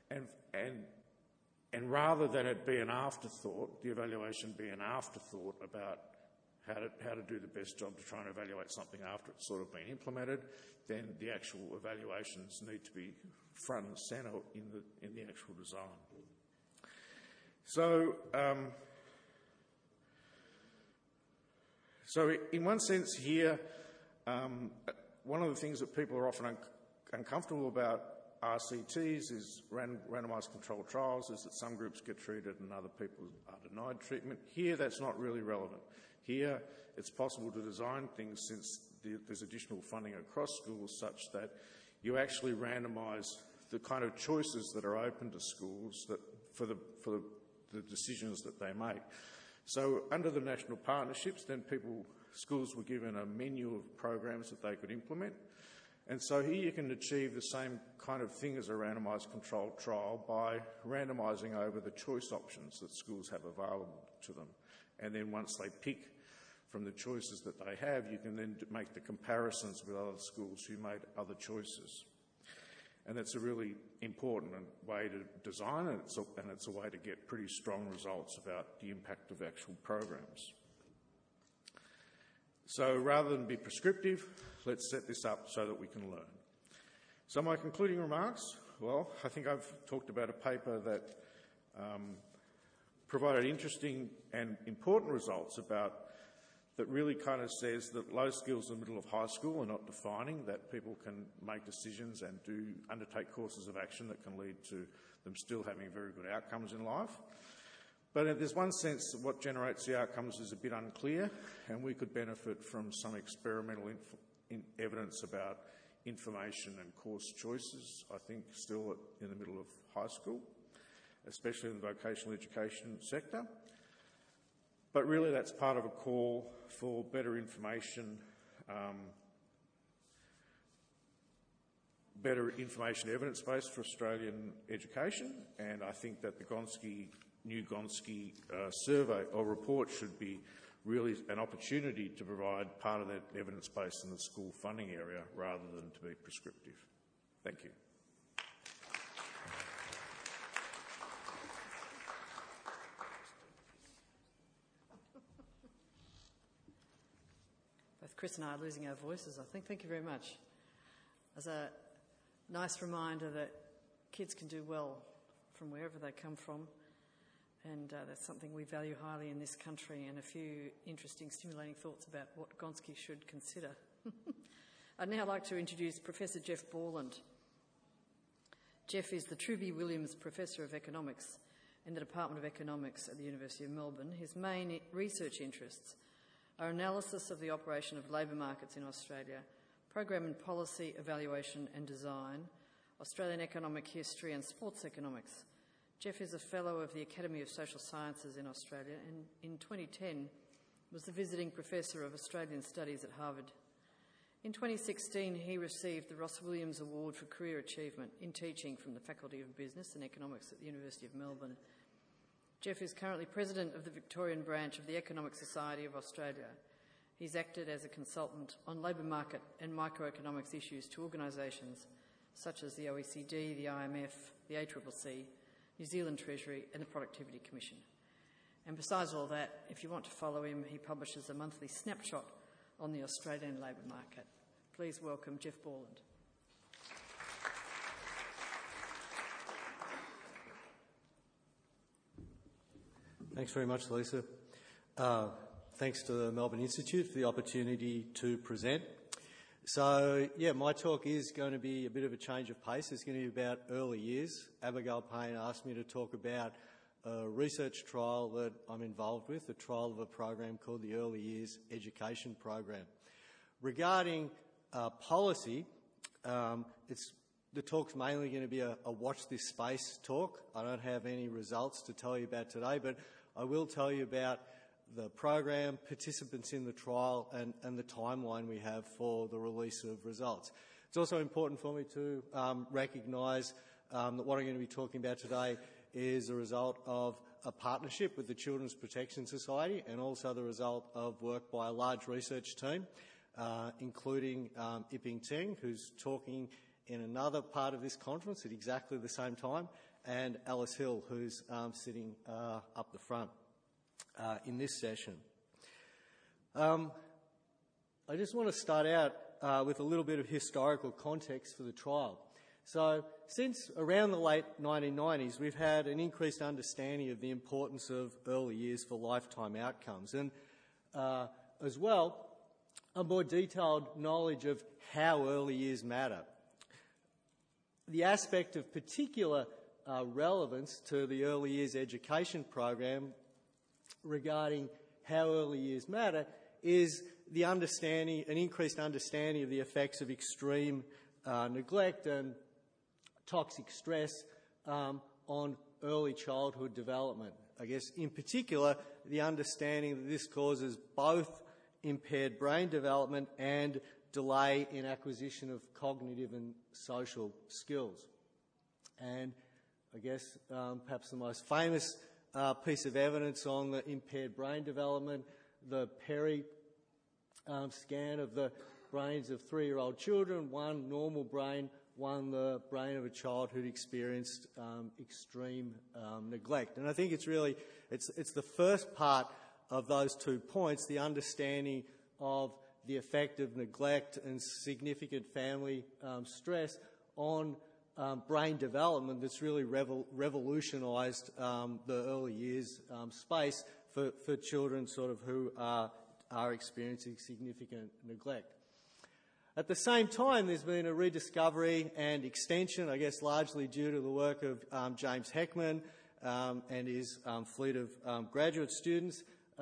and rather than it be an afterthought, the evaluation be an afterthought about how to do the best job to try and evaluate something after it's sort of been implemented, then the actual evaluations need to be front and centre in the actual design. So in one sense here, one of the things that people are often uncomfortable about RCTs is randomised controlled trials, is that some groups get treated and other people are denied treatment. Here, that's not really relevant. Here, it's possible to design things, since there's additional funding across schools, such that you actually randomise the kind of choices that are open to schools that for the decisions that they make. So under the national partnerships, then schools were given a menu of programs that they could implement. And so here you can achieve the same kind of thing as a randomised controlled trial by randomising over the choice options that schools have available to them. And then once they pick from the choices that they have, you can then make the comparisons with other schools who made other choices. And that's a really important way to design it, and it's a way to get pretty strong results about the impact of actual programs. So rather than be prescriptive, let's set this up so that we can learn. So my concluding remarks, well, I think I've talked about a paper that provided interesting and important results about that really kind of says that low skills in the middle of high school are not defining, that people can make decisions and undertake courses of action that can lead to them still having very good outcomes in life. But there's one sense that what generates the outcomes is a bit unclear, and we could benefit from some experimental evidence about information and course choices, I think, still in the middle of high school, especially in the vocational education sector. But really that's part of a call for better information, evidence base for Australian education, and I think that the new Gonski survey or report should be really an opportunity to provide part of that evidence base in the school funding area rather than to be prescriptive. Thank you. Both Chris and I are losing our voices, I think. Thank you very much. As a nice reminder that kids can do well from wherever they come from, and that's something we value highly in this country, and a few interesting, stimulating thoughts about what Gonski should consider. I'd now like to introduce Professor Jeff Borland. Jeff is the Truby Williams Professor of Economics in the Department of Economics at the University of Melbourne. His main research interests are analysis of the operation of labour markets in Australia, program and policy evaluation and design, Australian economic history and sports economics. Jeff is a Fellow of the Academy of Social Sciences in Australia and in 2010 was the Visiting Professor of Australian Studies at Harvard. In 2016 he received the Ross Williams Award for Career Achievement in Teaching from the Faculty of Business and Economics at the University of Melbourne. Jeff is currently President of the Victorian branch of the Economic Society of Australia. He's acted as a consultant on labour market and microeconomics issues to organisations such as the OECD, the IMF, the ACCC, New Zealand Treasury and the Productivity Commission. And besides all that, if you want to follow him, he publishes a monthly snapshot on the Australian labour market. Please welcome Jeff Borland. Thanks very much, Lisa. Thanks to the Melbourne Institute for the opportunity to present. So, my talk is going to be a bit of a change of pace. It's going to be about early years. Abigail Payne asked me to talk about a research trial that I'm involved with, a trial of a program called the Early Years Education Program. Regarding policy, the talk's mainly going to be a watch this space talk. I don't have any results to tell you about today, but I will tell you about the program, participants in the trial and the timeline we have for the release of results. It's also important for me to recognise that what I'm going to be talking about today is a result of a partnership with the Children's Protection Society and also the result of work by a large research team, including Yiping Teng, who's talking in another part of this conference at exactly the same time, and Alice Hill, who's sitting up the front in this session. I just want to start out with a little bit of historical context for the trial. So since around the late 1990s, we've had an increased understanding of the importance of early years for lifetime outcomes and as well a more detailed knowledge of how early years matter. The aspect of particular relevance to the early years education program regarding how early years matter is the understanding, an increased understanding of the effects of extreme neglect and toxic stress on early childhood development. I guess in particular the understanding that this causes both impaired brain development and delay in acquisition of cognitive and social skills. And I guess perhaps the most famous piece of evidence on the impaired brain development, the Perry scan of the brains of 3-year-old children, one normal brain, one the brain of a child who'd experienced extreme neglect. And I think it's really, it's the first part of those 2 points, the understanding of the effect of neglect and significant family stress on brain development that's really revolutionised the early years space for children sort of who are are experiencing significant neglect. At the same time, there's been a rediscovery and extension, I guess largely due to the work of James Heckman and his fleet of graduate students,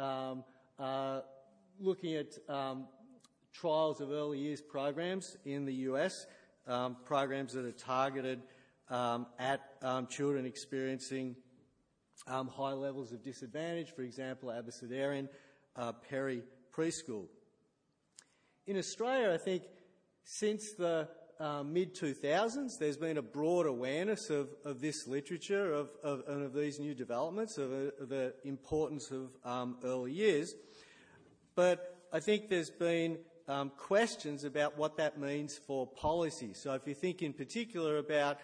looking at trials of early years programs in the US, programs that are targeted at children experiencing high levels of disadvantage, for example, Abecedarian Perry Preschool. In Australia, I think since the mid-2000s, there's been a broad awareness of this literature, of these new developments, of the importance of early years. But I think there's been questions about what that means for policy. So if you think in particular about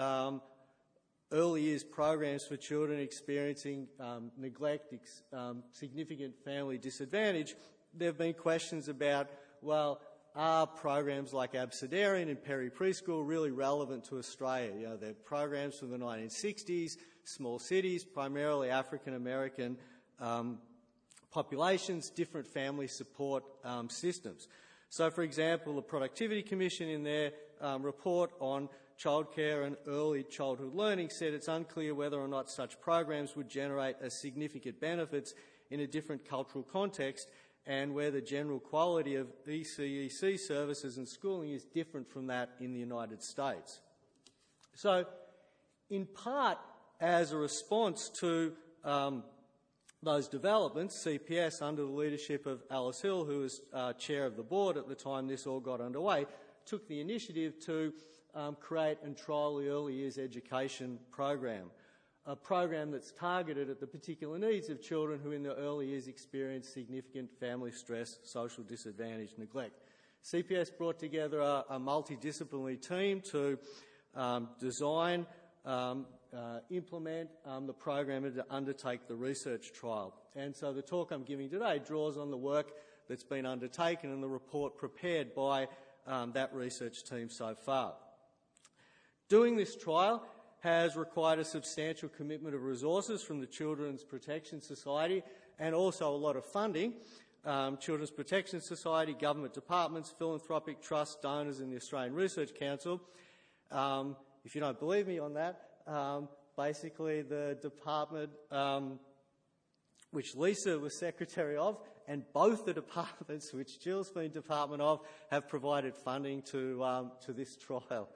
early years programs for children experiencing neglect, significant family disadvantage, there have been questions about, well, are programs like Abecedarian and Perry Preschool really relevant to Australia? You know, they're programs from the 1960s, small cities, primarily African American populations, different family support systems. So, for example, the Productivity Commission in their report on childcare and early childhood learning said it's unclear whether or not such programs would generate a significant benefits in a different cultural context, and where the general quality of ECEC services and schooling is different from that in the United States. So, in part, as a response to those developments, CPS, under the leadership of Alice Hill, who was chair of the board at the time this all got underway, took the initiative to create and trial the early years education program, a program that's targeted at the particular needs of children who in their early years experience significant family stress, social disadvantage, neglect. CPS brought together a multidisciplinary team to design, implement the program and to undertake the research trial. And so the talk I'm giving today draws on the work that's been undertaken and the report prepared by that research team so far. Doing this trial has required a substantial commitment of resources from the Children's Protection Society and also a lot of funding. Children's Protection Society, government departments, philanthropic trusts, donors and the Australian Research Council. If you don't believe me on that, basically the department which Lisa was secretary of and both the departments which Jill's been department of have provided funding to this trial.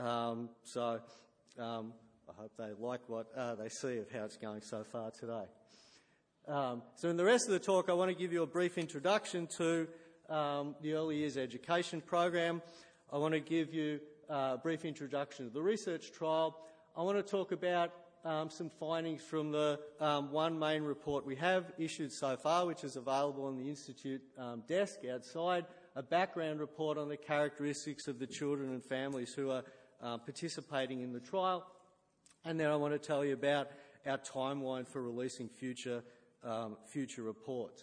I hope they like what they see of how it's going so far today. So in the rest of the talk, I want to give you a brief introduction to the early years education program. I want to give you a brief introduction to the research trial. I want to talk about some findings from the one main report we have issued so far, which is available on the Institute desk outside, a background report on the characteristics of the children and families who are participating in the trial. And then I want to tell you about our timeline for releasing future reports.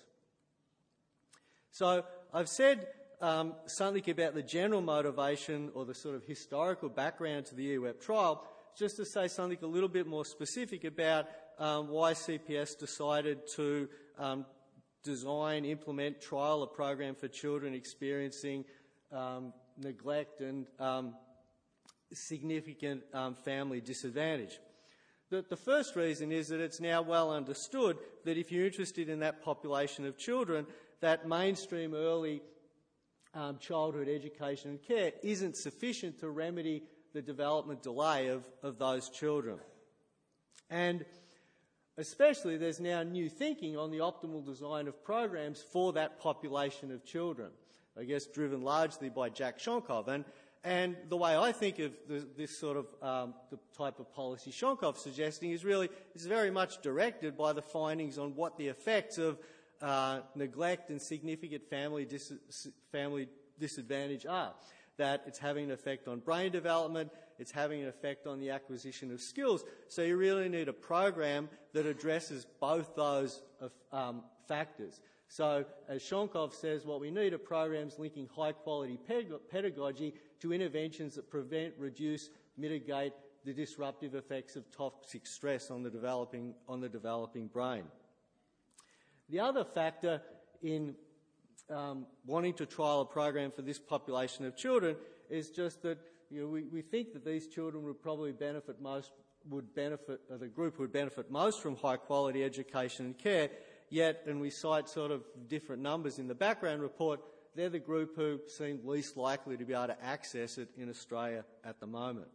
So I've said something about the general motivation or the sort of historical background to the EWEP trial, just to say something a little bit more specific about why CPS decided to design, implement, trial a program for children experiencing neglect and significant family disadvantage. The first reason is that it's now well understood that if you're interested in that population of children, that mainstream early childhood education and care isn't sufficient to remedy the development delay of those children. And especially there's now new thinking on the optimal design of programs for that population of children, I guess driven largely by Jack Shonkoff. And the way I think of this sort of the type of policy Shonkoff's suggesting is very much directed by the findings on what the effects of neglect and significant family disadvantage are. That it's having an effect on brain development, it's having an effect on the acquisition of skills. So you really need a program that addresses both those factors. So, as Shonkoff says, what we need are programs linking high-quality pedagogy to interventions that prevent, reduce, mitigate the disruptive effects of toxic stress on the developing brain. The other factor in wanting to trial a program for this population of children is just that we think that these children would probably benefit most, the group would benefit most from high quality education and care, yet, and we cite sort of different numbers in the background report, they're the group who seem least likely to be able to access it in Australia at the moment.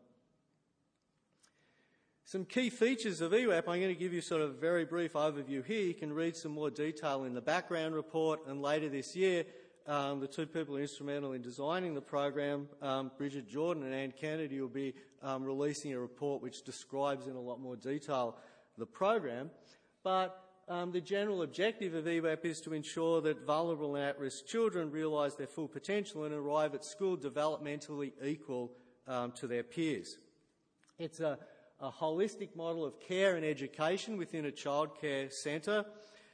Some key features of EWAP, I'm going to give you sort of a very brief overview here. You can read some more detail in the background report, and later this year, the two people instrumental in designing the program, Bridget Jordan and Anne Kennedy, will be releasing a report which describes in a lot more detail the program. But the general objective of EWAP is to ensure that vulnerable and at-risk children realise their full potential and arrive at school developmentally equal to their peers. It's a holistic model of care and education within a childcare centre.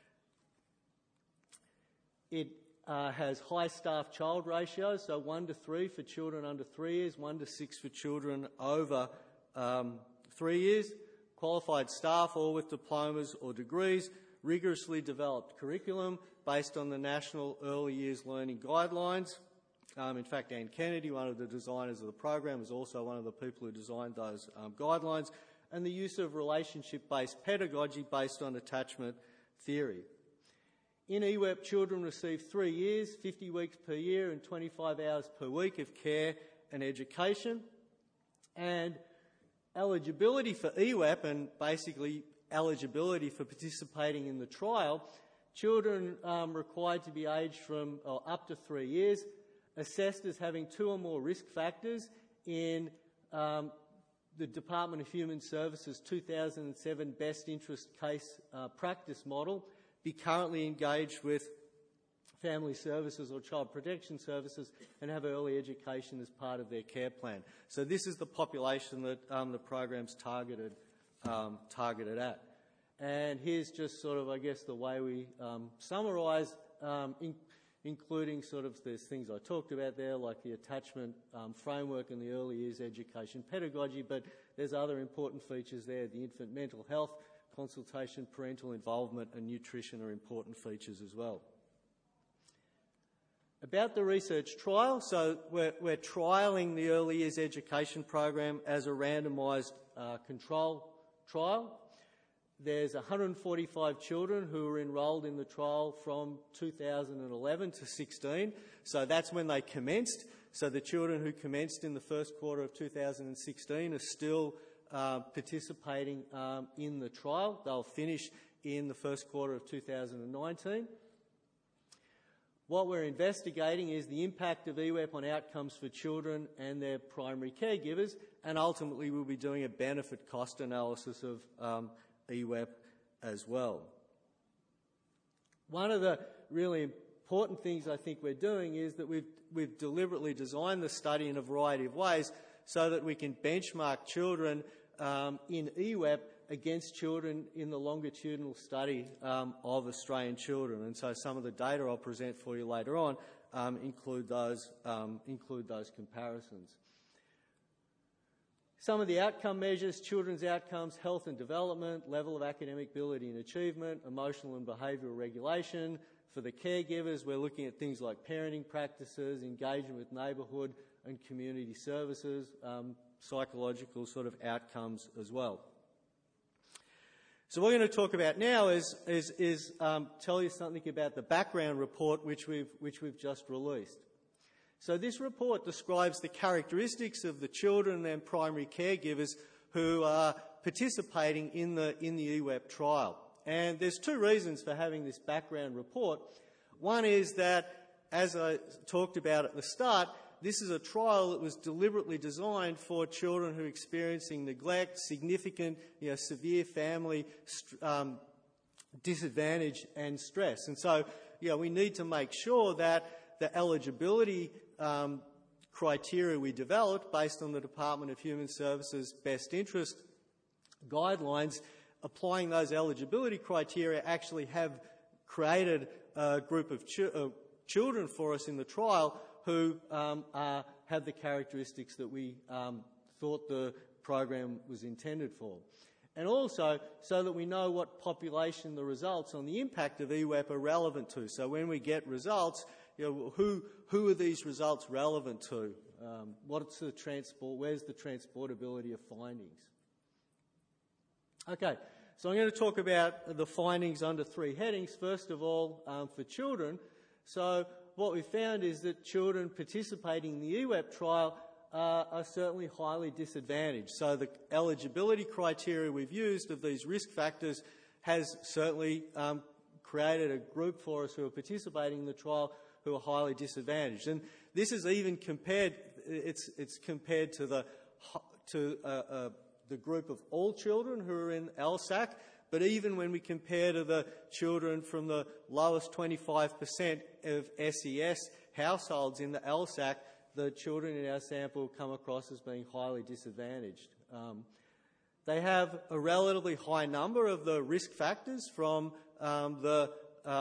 It has high staff-child ratios, so 1:3 for children under 3 years, 1:6 for children over 3 years. Qualified staff, all with diplomas or degrees. Rigorously developed curriculum based on the National Early Years Learning Guidelines. In fact, Anne Kennedy, one of the designers of the program, was also one of the people who designed those guidelines, and the use of relationship-based pedagogy based on attachment theory. In EWAP, children receive 3 years, 50 weeks per year and 25 hours per week of care and education. And eligibility for EWAP, and basically eligibility for participating in the trial, children required to be aged from up to 3 years, assessed as having 2 or more risk factors in the Department of Human Services 2007 Best Interest Case Practice Model, be currently engaged with family services or child protection services, and have early education as part of their care plan. So this is the population that the program's targeted at. And here's just sort of, I guess, the way we summarise, including sort of there's things I talked about there, like the attachment framework and the early years education pedagogy, but there's other important features there. The infant mental health, consultation, parental involvement and nutrition are important features as well. About the research trial, so we're trialling the early years education program as a randomised control trial. There's 145 children who were enrolled in the trial from 2011 to 16, so that's when they commenced. So the children who commenced in the first quarter of 2016 are still participating in the trial. They'll finish in the first quarter of 2019. What we're investigating is the impact of EWAP on outcomes for children and their primary caregivers, and ultimately we'll be doing a benefit-cost analysis of EWAP as well. One of the really important things I think we're doing is that we've deliberately designed the study in a variety of ways so that we can benchmark children in EWAP against children in the longitudinal study of Australian children. And so some of the data I'll present for you later on include those comparisons. Some of the outcome measures: children's outcomes, health and development, level of academic ability and achievement, emotional and behavioural regulation. For the caregivers, we're looking at things like parenting practices, engagement with neighbourhood and community services, psychological sort of outcomes as well. So what we're going to talk about now is tell you something about the background report which we've just released. So this report describes the characteristics of the children and primary caregivers who are participating in the EWAP trial. And there's 2 reasons for having this background report. One is that, as I talked about at the start, this is a trial that was deliberately designed for children who are experiencing neglect, significant, severe family disadvantage and stress. And so, we need to make sure that the eligibility criteria we developed based on the Department of Human Services Best Interest Guidelines, applying those eligibility criteria, actually have created a group of children for us in the trial who have the characteristics that we thought the program was intended for. And also so that we know what population the results on the impact of EWAP are relevant to. So when we get results, who are these results relevant to? What's the transport? Where's the transportability of findings? Okay, so I'm going to talk about the findings under 3 headings. First of all, for children. So what we found is that children participating in the EWEP trial are certainly highly disadvantaged. So the eligibility criteria we've used of these risk factors has certainly created a group for us who are participating in the trial who are highly disadvantaged. And this is even compared, it's compared to the group of all children who are in LSAC, but even when we compare to the children from the lowest 25% of SES households in the LSAC, the children in our sample come across as being highly disadvantaged. They have a relatively high number of the risk factors from the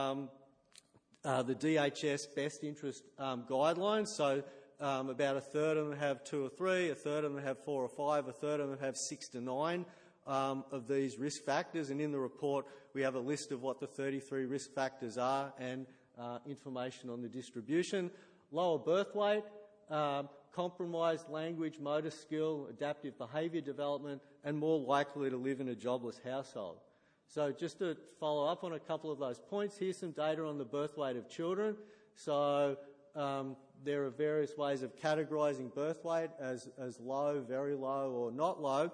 DHS best interest guidelines. So about a third of them have 2 or 3, a third of them have 4 or 5, a third of them have 6 to 9 of these risk factors. And in the report, we have a list of what the 33 risk factors are and information on the distribution. Lower birth weight, compromised language, motor skill, adaptive behaviour development, and more likely to live in a jobless household. So just to follow up on a couple of those points, here's some data on the birth weight of children. So there are various ways of categorising birth weight as low, very low, or not low.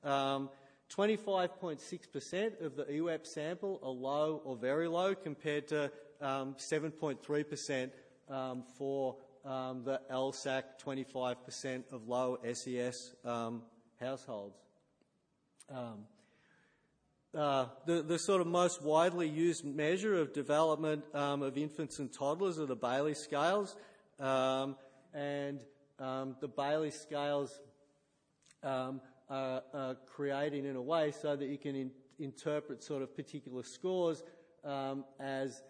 25.6% of the EWEP sample are low or very low, compared to 7.3% for the LSAC 25% of low SES households. The sort of most widely used measure of development of infants and toddlers are the Bayley scales, and the Bayley scales are created in a way so that you can interpret sort of particular scores as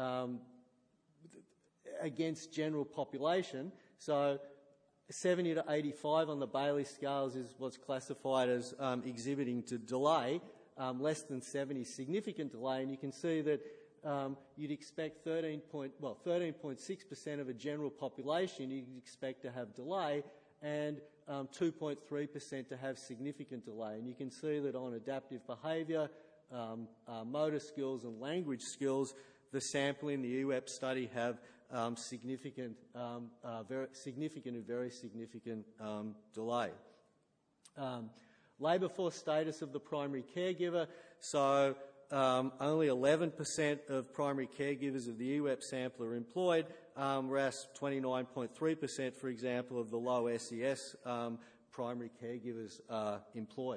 against general population. So 70 to 85 on the Bayley scales is what's classified as exhibiting to delay. Less than 70 significant delay, and you can see that you'd expect 13.6% of a general population you'd expect to have delay, and 2.3% to have significant delay. And you can see that on adaptive behaviour, motor skills and language skills, the sample in the EWEP study have significant and very significant delay. Labour force status of the primary caregiver. So only 11% of primary caregivers of the EWEP sample are employed, whereas 29.3%, for example, of the low SES primary caregivers are employed.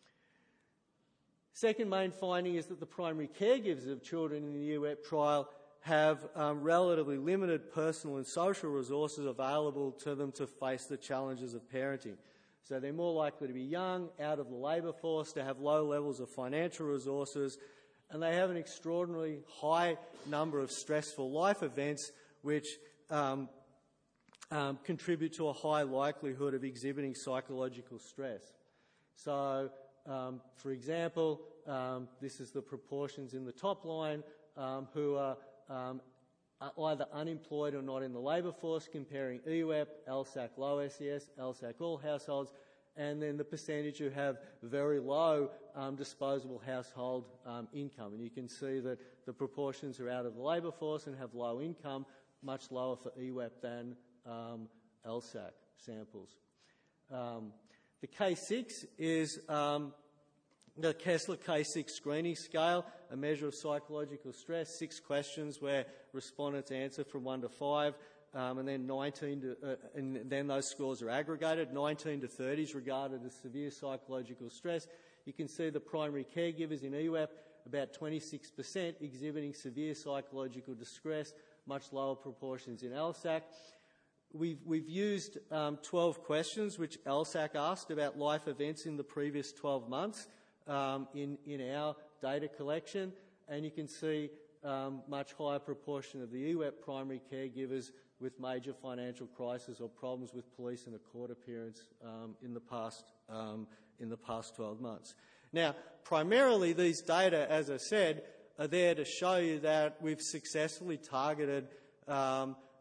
Second main finding is that the primary caregivers of children in the EWEP trial have relatively limited personal and social resources available to them to face the challenges of parenting. So they're more likely to be young, out of the labour force, to have low levels of financial resources, and they have an extraordinarily high number of stressful life events which contribute to a high likelihood of exhibiting psychological stress. So, for example, this is the proportions in the top line who are either unemployed or not in the labour force, comparing EWEP, LSAC low SES, LSAC all households, and then the percentage who have very low disposable household income. And you can see that the proportions are out of the labour force and have low income, much lower for EWEP than LSAC samples. The K6 is the Kessler K6 screening scale, a measure of psychological stress, 6 questions where respondents answer from 1 to 5, and then and then those scores are aggregated. 19 to 30 is regarded as severe psychological stress. You can see the primary caregivers in EWEP, about 26% exhibiting severe psychological distress, much lower proportions in LSAC. We've used 12 questions which LSAC asked about life events in the previous 12 months. In our data collection, and you can see much higher proportion of the EWEP primary caregivers with major financial crisis or problems with police and a court appearance in the past 12 months. Now, primarily these data, as I said, are there to show you that we've successfully targeted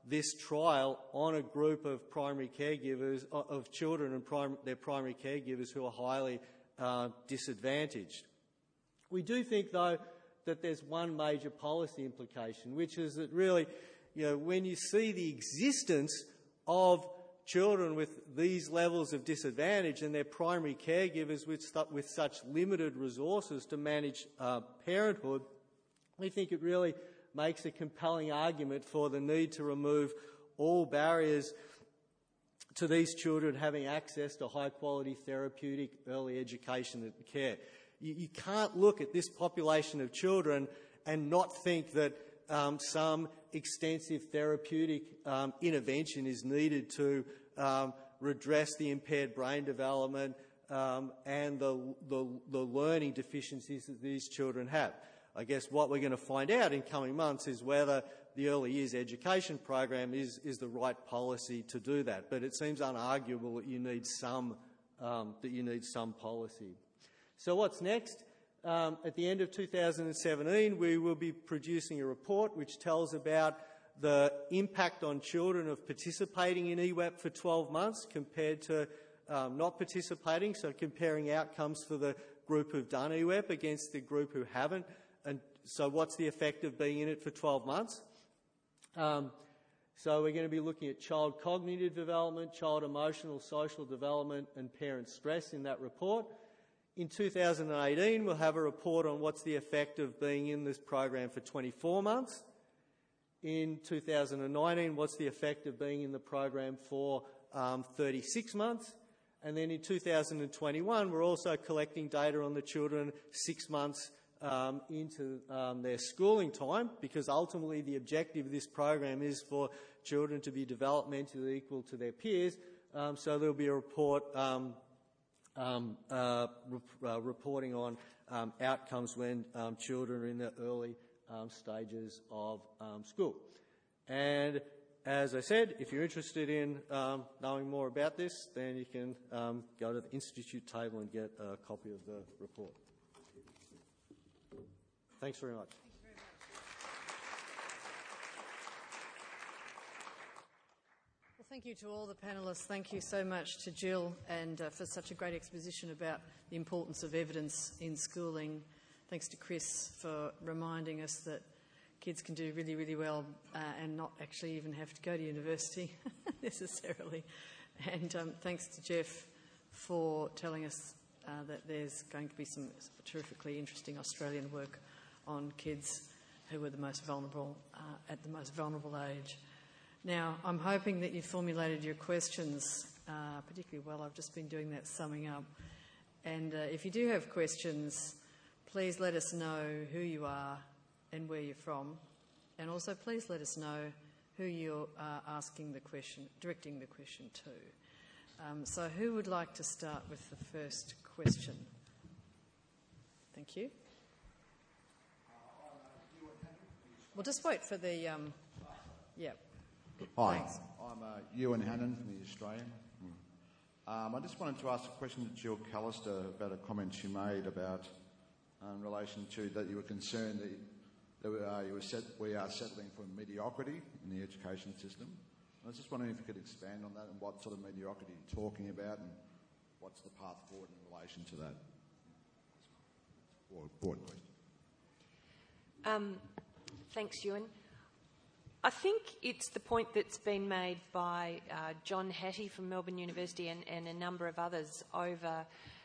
this trial on a group of primary caregivers, of children and their primary caregivers who are highly disadvantaged. We do think, though, that there's one major policy implication, which is that really, when you see the existence of children with these levels of disadvantage and their primary caregivers with such limited resources to manage parenthood, we think it really makes a compelling argument for the need to remove all barriers to these children having access to high-quality therapeutic early education and care. You can't look at this population of children and not think that some extensive therapeutic intervention is needed to redress the impaired brain development and the learning deficiencies that these children have. I guess what we're going to find out in coming months is whether the early years education program is the right policy to do that. But it seems unarguable that you need some policy. So what's next? At the end of 2017, we will be producing a report which tells about the impact on children of participating in EWAP for 12 months compared to not participating, so comparing outcomes for the group who've done EWAP against the group who haven't. And so what's the effect of being in it for 12 months? So we're going to be looking at child cognitive development, child emotional, social development and parent stress in that report. In 2018, we'll have a report on what's the effect of being in this program for 24 months. In 2019, what's the effect of being in the program for 36 months. And then in 2021, we're also collecting data on the children 6 months into their schooling time, because ultimately the objective of this program is for children to be developmentally equal to their peers. So there'll be a report reporting on outcomes when children are in the early stages of school. And as I said, if you're interested in knowing more about this, then you can go to the Institute table and get a copy of the report. Thanks very much. Well, thank you to all the panellists. Thank you so much to Jill and for such a great exposition about the importance of evidence in schooling. Thanks to Chris for reminding us that kids can do really, really well and not actually even have to go to university necessarily. And thanks to Jeff for telling us that there's going to be some terrifically interesting Australian work on kids who are the most vulnerable at the most vulnerable age. Now, I'm hoping that you formulated your questions particularly well. I've just been doing that summing up. And if you do have questions, please let us know who you are and where you're from. And also please let us know who you're asking the question, directing the question to. So who would like to start with the first question? Thank you. We'll just wait for the... yeah. Hi, Thanks. I'm Ewan Hannon from The Australian. I just wanted to ask a question to Jill Callister about a comment she made about in relation to that you were concerned that we are settling for mediocrity in the education system. I was just wondering if you could expand on that and what sort of mediocrity you're talking about and what's the path forward in relation to that. Broad question. Thanks, Ewan. I think it's the point that's been made by John Hattie from Melbourne University and a number of others over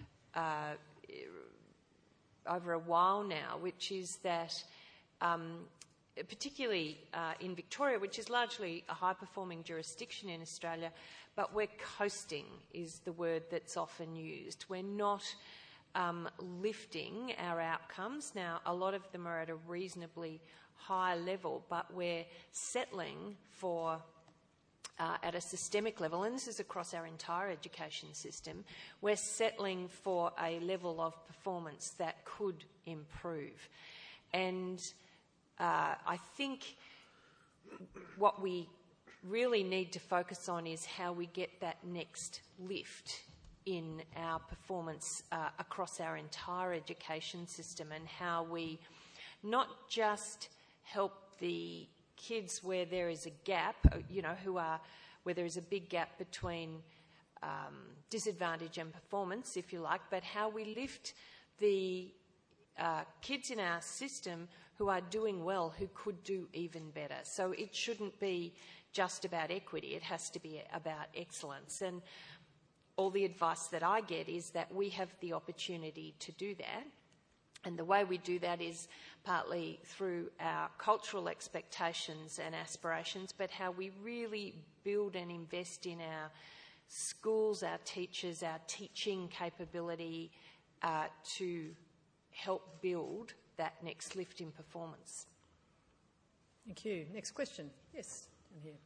a while now, which is that particularly in Victoria, which is largely a high-performing jurisdiction in Australia, but we're coasting is the word that's often used. We're not lifting our outcomes. Now, a lot of them are at a reasonably high level, but we're settling for, at a systemic level, and this is across our entire education system, we're settling for a level of performance that could improve. And I think what we really need to focus on is how we get that next lift in our performance across our entire education system, and how we not just help the kids where there is a gap, where there is a big gap between disadvantage and performance, if you like, but how we lift the kids in our system who are doing well, who could do even better. So it shouldn't be just about equity, it has to be about excellence. And all the advice that I get is that we have the opportunity to do that. And the way we do that is partly through our cultural expectations and aspirations, but how we really build and invest in our schools, our teachers, our teaching capability to help build that next lift in performance. Thank you. Next question. Yes, in here.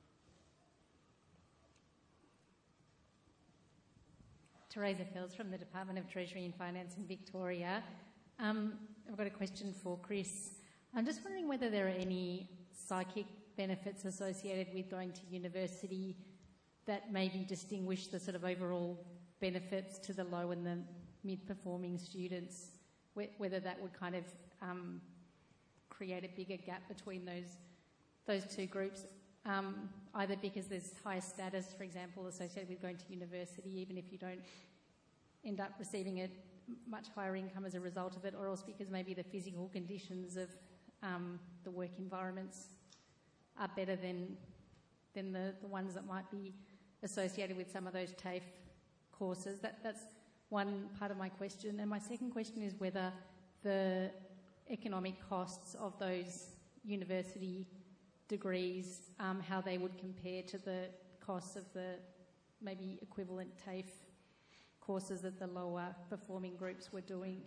Teresa Fells from the Department of Treasury and Finance in Victoria. I've got a question for Chris. I'm just wondering whether there are any psychic benefits associated with going to university that maybe distinguish the sort of overall benefits to the low and the mid-performing students, whether that would kind of create a bigger gap between those two groups, either because there's higher status, for example, associated with going to university, even if you don't end up receiving a much higher income as a result of it, or else because maybe the physical conditions of the work environments are better than the ones that might be associated with some of those TAFE courses. That's one part of my question. And my second question is whether the economic costs of those university degrees, how they would compare to the costs of the maybe equivalent TAFE courses that the lower performing groups were doing.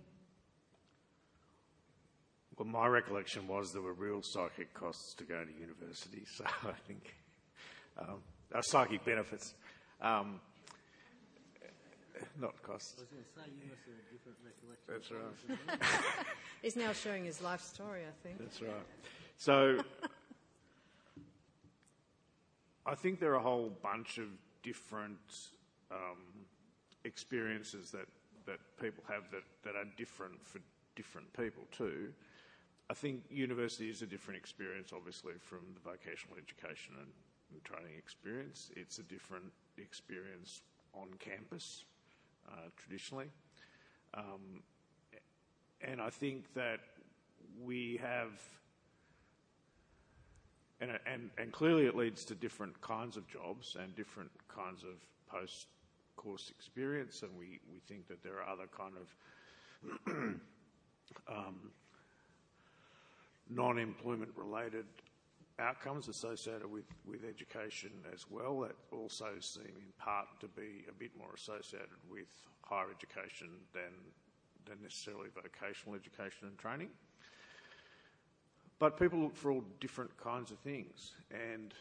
Well, my recollection was there were real psychic costs to go to university, so I think psychic benefits, not costs. I was going to say, you must have a different recollection. That's right. He's now showing his life story, I think. That's right. So I think there are a whole bunch of different experiences that people have that are different for different people too. I think university is a different experience, obviously, from the vocational education and training experience. It's a different experience on campus, traditionally. And I think that we have, and clearly it leads to different kinds of jobs and different kinds of post-course experience, and we think that there are other kind of non-employment related outcomes associated with education as well that also seem in part to be a bit more associated with higher education than necessarily vocational education and training. But people look for all different kinds of things, and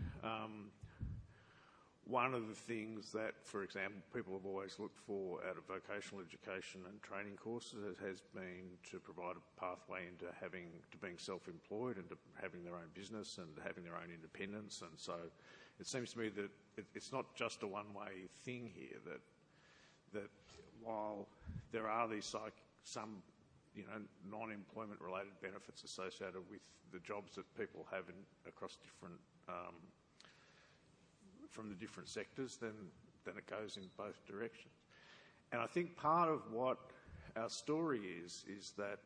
one of the things that, for example, people have always looked for out of vocational education and training courses has been to provide a pathway into being self-employed and to having their own business and having their own independence. And so it seems to me that it's not just a one-way thing here, that while there are these some non-employment related benefits associated with the jobs that people have across different from the different sectors, then it goes in both directions. And I think part of what our story is that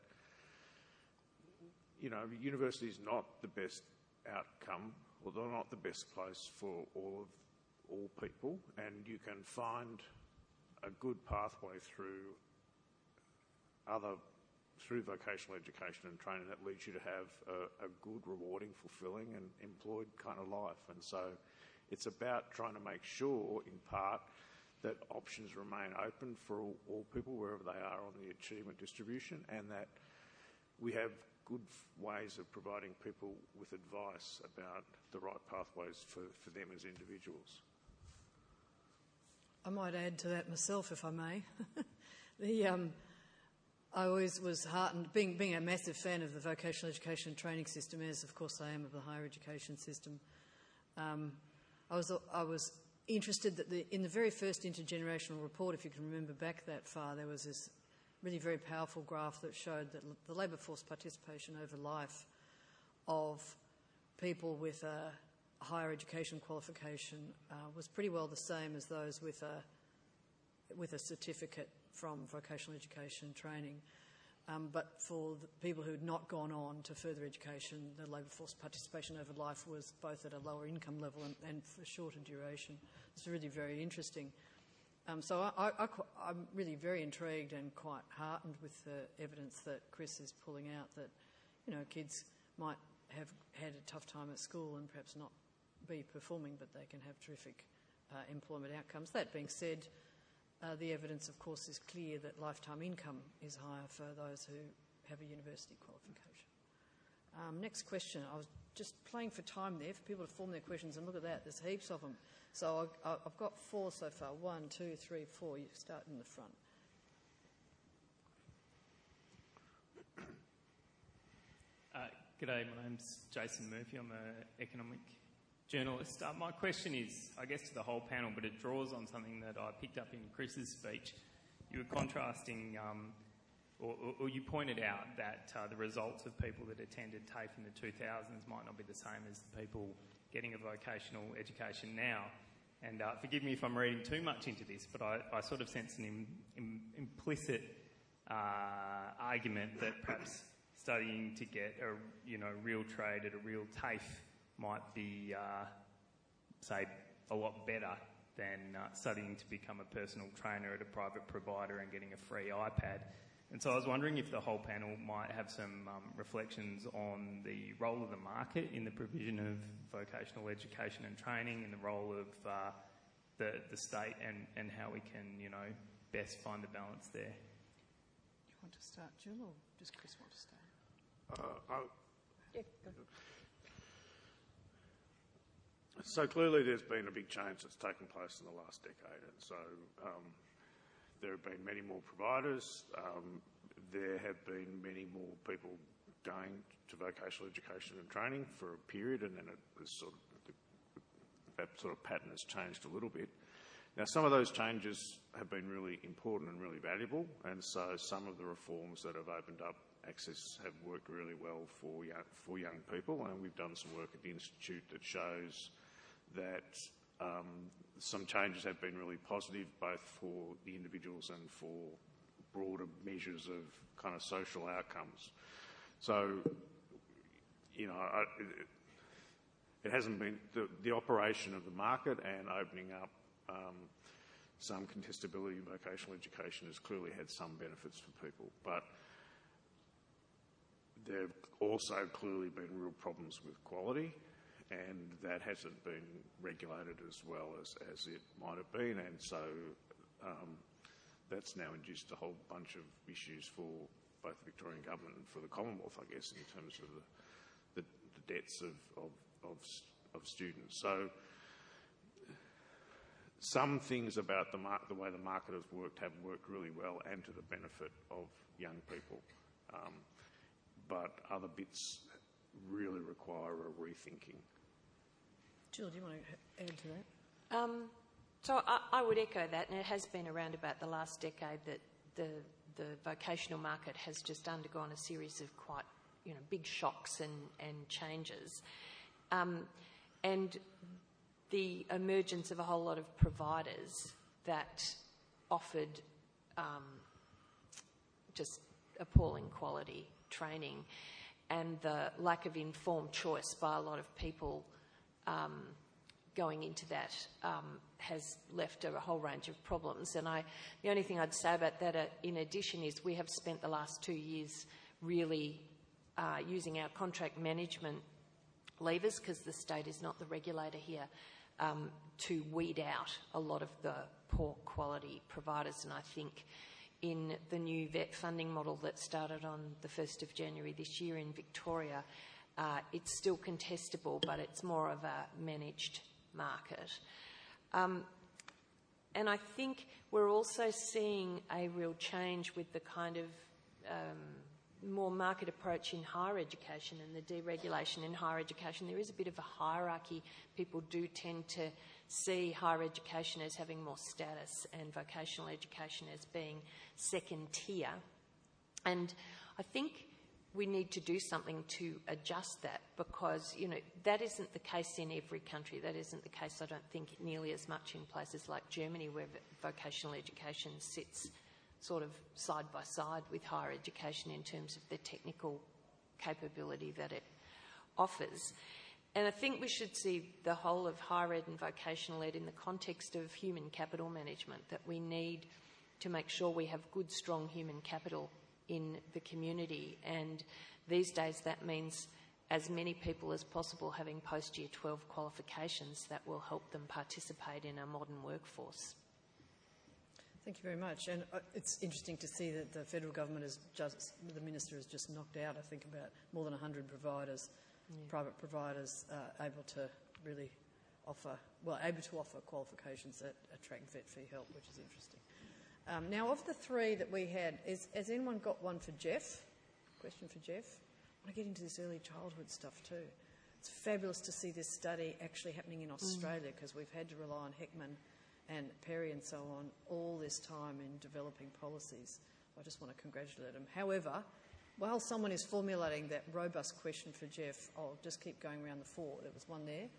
university is not the best outcome, or they're not the best place for all people, and you can find a good pathway through vocational education and training that leads you to have a good, rewarding, fulfilling and employed kind of life. And so it's about trying to make sure, in part, that options remain open for all people wherever they are on the achievement distribution, and that we have good ways of providing people with advice about the right pathways for them as individuals. I might add to that myself, if I may. I always was heartened, being a massive fan of the vocational education and training system, as of course I am of the higher education system. I was interested that in the very first intergenerational report, if you can remember back that far, there was this really very powerful graph that showed that the labour force participation over life of people with a higher education qualification was pretty well the same as those with a certificate from vocational education training. But for the people who had not gone on to further education, the labour force participation over life was both at a lower income level and for shorter duration. It's really very interesting. So I'm really very intrigued and quite heartened with the evidence that Chris is pulling out, that, you know, kids might have had a tough time at school and perhaps not be performing, but they can have terrific employment outcomes. That being said, the evidence, of course, is clear that lifetime income is higher for those who have a university qualification. Next question. I was just playing for time there for people to form their questions, and look at that, there's heaps of them. So I've got 4 so far. 1, 2, 3, 4. You start in the front. G'day, my name's Jason Murphy. I'm an economic journalist. My question is, I guess, to the whole panel, but it draws on something that I picked up in Chris's speech. You were contrasting, or you pointed out that the results of people that attended TAFE in the 2000s might not be the same as the people getting a vocational education now. And forgive me if I'm reading too much into this, but I sort of sense an implicit argument that perhaps studying to get a real trade at a real TAFE might be, say, a lot better than studying to become a personal trainer at a private provider and getting a free iPad. And so I was wondering if the whole panel might have some reflections on the role of the market in the provision of vocational education and training, and the role of the state, and how we can, best find the balance there. Do you want to start, Jill, or does Chris want to start? Yeah, go. So clearly there's been a big change that's taken place in the last decade, and so there have been many more providers. There have been many more people going to vocational education and training for a period, and then that sort of pattern has changed a little bit. Now, some of those changes have been really important and really valuable, and so some of the reforms that have opened up access have worked really well for young people, and we've done some work at the Institute that shows that some changes have been really positive, both for the individuals and for broader measures of kind of social outcomes. So, it hasn't been the operation of the market, and opening up some contestability in vocational education has clearly had some benefits for people, but there have also clearly been real problems with quality, and that hasn't been regulated as well as it might have been, and so that's now induced a whole bunch of issues for both the Victorian government and for the Commonwealth, I guess, in terms of the debts of students. So some things about the way the market has worked have worked really well and to the benefit of young people. But other bits really require a rethinking. Jill, do you want to add to that? So I would echo that, and it has been around about the last decade that the vocational market has just undergone a series of quite, big shocks and changes. And the emergence of a whole lot of providers that offered just appalling quality training, and the lack of informed choice by a lot of people going into that has left a whole range of problems. And the only thing I'd say about that in addition is we have spent the last 2 years really using our contract management levers, because the state is not the regulator here, to weed out a lot of the poor quality providers. And I think in the new VET funding model that started on the 1st of January this year in Victoria, it's still contestable, but it's more of a managed market. And I think we're also seeing a real change with the kind of more market approach in higher education and the deregulation in higher education. There is a bit of a hierarchy. People do tend to see higher education as having more status and vocational education as being second tier. And I think we need to do something to adjust that, because, that isn't the case in every country. That isn't the case, I don't think, nearly as much in places like Germany, where vocational education sits sort of side by side with higher education in terms of the technical capability that it offers. And I think we should see the whole of higher ed and vocational ed in the context of human capital management, that we need to make sure we have good, strong human capital in the community. And these days that means as many people as possible having post-year 12 qualifications that will help them participate in our modern workforce. Thank you very much. And it's interesting to see that the federal government the Minister has just knocked out, I think, about more than 100 providers, private providers, able to offer qualifications that attract vet fee help, which is interesting. Now, of the three that we had, has anyone got one for Jeff? Question for Jeff? I want to get into this early childhood stuff too. It's fabulous to see this study actually happening in Australia, because we've had to rely on Heckman and Perry and so on all this time in developing policies. I just want to congratulate them. However, while someone is formulating that robust question for Jeff, I'll just keep going around the four. There was one there,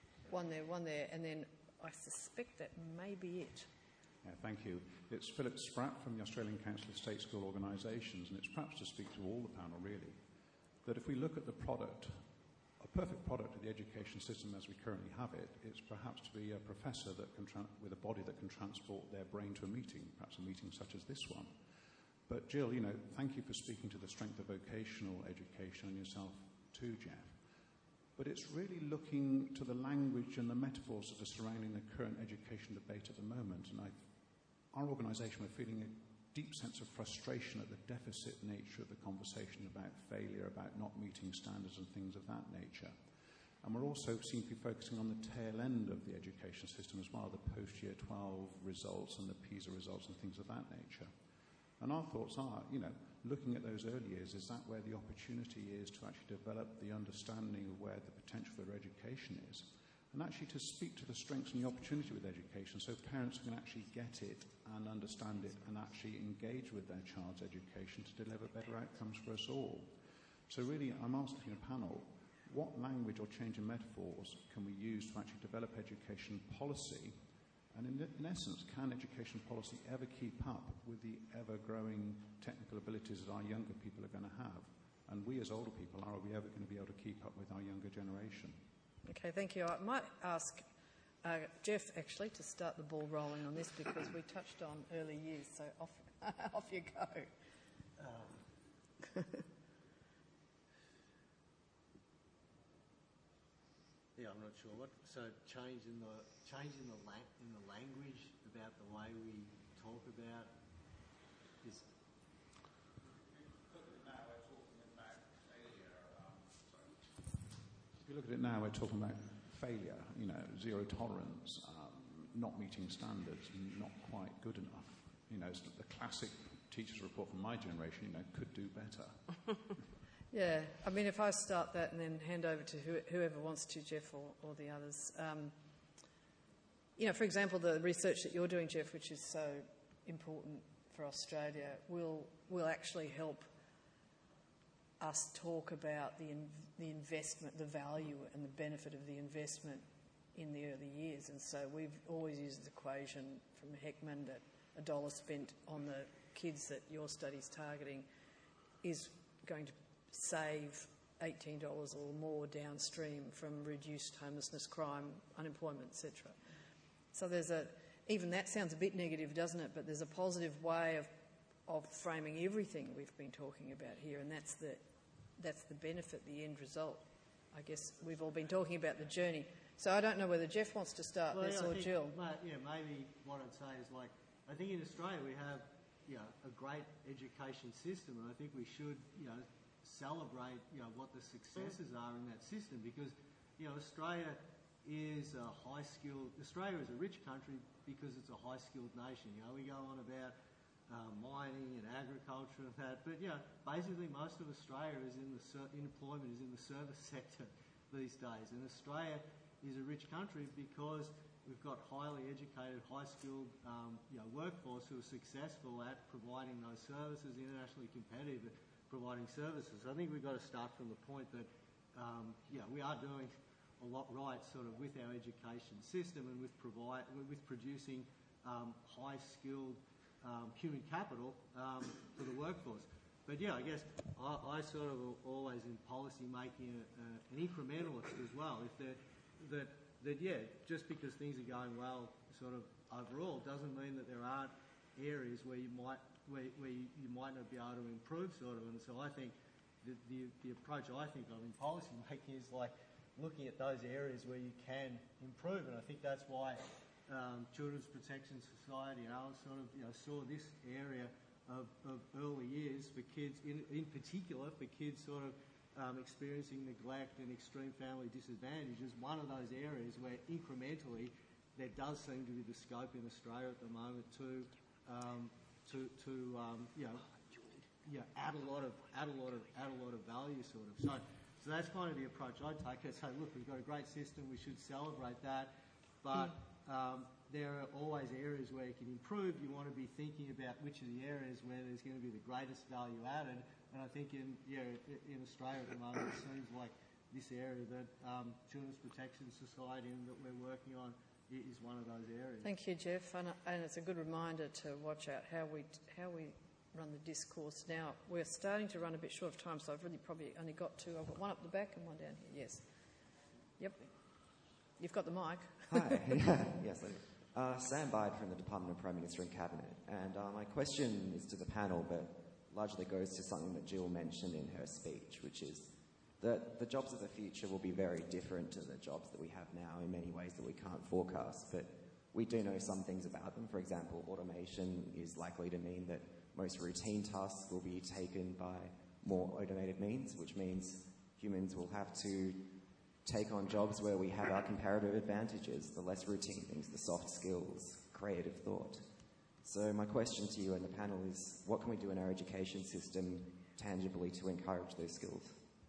and then I suspect that may be it. Yeah, thank you. It's Philip Spratt from the Australian Council of State School Organisations, and it's perhaps to speak to all the panel, really, that if we look at the product, a perfect product of the education system as we currently have it, it's perhaps to be a professor that can with a body that can transport their brain to a meeting, perhaps a meeting such as this one. But Jill, thank you for speaking to the strength of vocational education, and yourself too, Jeff. But it's really looking to the language and the metaphors that are surrounding the current education debate at the moment. And our organisation, we're feeling a deep sense of frustration at the deficit nature of the conversation about failure, about not meeting standards and things of that nature. And we're also seem to be focusing on the tail end of the education system as well, the post-year 12 results and the PISA results and things of that nature. And our thoughts are, looking at those early years, is that where the opportunity is to actually develop the understanding of where the potential for education is? And actually to speak to the strengths and the opportunity with education, so parents can actually get it and understand it and actually engage with their child's education to deliver better outcomes for us all. So really, I'm asking a panel, what language or change in metaphors can we use to actually develop education policy? And in essence, can education policy ever keep up with the ever-growing technical abilities that our younger people are going to have? And we as older people, are we ever going to be able to keep up with our younger generation? Okay, thank you. I might ask Jeff, actually, to start the ball rolling on this, because we touched on early years, so off you go. Yeah, I'm not sure what. So change in the language about the way we talk about this. If you look at it now, we're talking about failure, zero tolerance, not meeting standards, not quite good enough. It's the classic teacher's report from my generation, could do better. Yeah, I mean, if I start that and then hand over to whoever wants to, Jeff or the others. For example, the research that you're doing, Jeff, which is so important for Australia, will actually help us talk about the investment, the value and the benefit of the investment in the early years. And so we've always used the equation from Heckman that $1 spent on the kids that your study's targeting is going to save $18 or more downstream from reduced homelessness, crime, unemployment, etc. So even that sounds a bit negative, doesn't it? But there's a positive way of framing everything we've been talking about here, and that's the benefit, the end result. I guess we've all been talking about the journey. So I don't know whether Jeff wants to start this or Jill. Maybe what I'd say is, I think in Australia we have a great education system, and I think we should celebrate what the successes are in that system, because Australia is Australia is a rich country because it's a high-skilled nation. We go on about mining and agriculture and that, but basically most of Australia is employment is in the service sector these days, and Australia is a rich country because we've got highly educated, high-skilled workforce who are successful at providing those services, internationally competitive, at providing services. I think we've got to start from the point that, we are doing a lot right sort of with our education system and with producing high-skilled human capital for the workforce. But I guess I sort of always in policy making an incrementalist as well. If just because things are going well sort of overall doesn't mean that there aren't areas where you might not be able to improve sort of. And so I think the approach I think of in policy making is like looking at those areas where you can improve. And I think that's why Children's Protection Society and others sort of saw this area of early years for kids, in particular for kids sort of experiencing neglect and extreme family disadvantage as one of those areas where incrementally there does seem to be the scope in Australia at the moment to add a lot of value sort of. So that's kind of the approach I'd take. I'd say, look, we've got a great system, we should celebrate that, but there are always areas where you can improve. You want to be thinking about which are the areas where there's going to be the greatest value added. And I think in Australia at the moment, it seems like this area that Children's Protection Society and that we're working on is one of those areas. Thank you, Jeff. And it's a good reminder to watch out how we run the discourse. Now, we're starting to run a bit short of time, so I've really probably only got two. I've got one up the back and one down here. Yes. Yep. You've got the mic. Hi. Yes. Sam Bide from the Department of Prime Minister and Cabinet. And my question is to the panel, but largely goes to something that Jill mentioned in her speech, which is that the jobs of the future will be very different to the jobs that we have now in many ways that we can't forecast. But we do know some things about them. For example, automation is likely to mean that most routine tasks will be taken by more automated means, which means humans will have to take on jobs where we have our comparative advantages, the less routine things, the soft skills, creative thought. So my question to you and the panel is, what can we do in our education system tangibly to encourage those skills?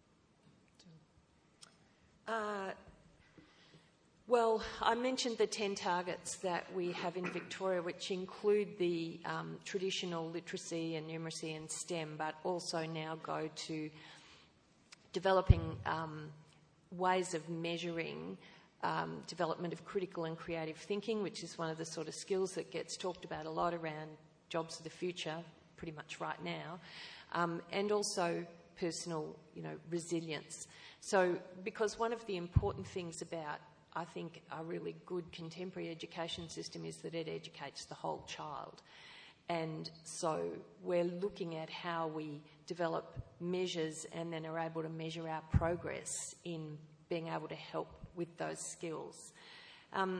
Well, I mentioned the 10 targets that we have in Victoria, which include the traditional literacy and numeracy and STEM, but also now go to developing ways of measuring development of critical and creative thinking, which is one of the sort of skills that gets talked about a lot around jobs of the future, pretty much right now, and also personal, resilience. So, because one of the important things about, I think, a really good contemporary education system is that it educates the whole child. And so we're looking at how we develop measures and then are able to measure our progress in being able to help with those skills. I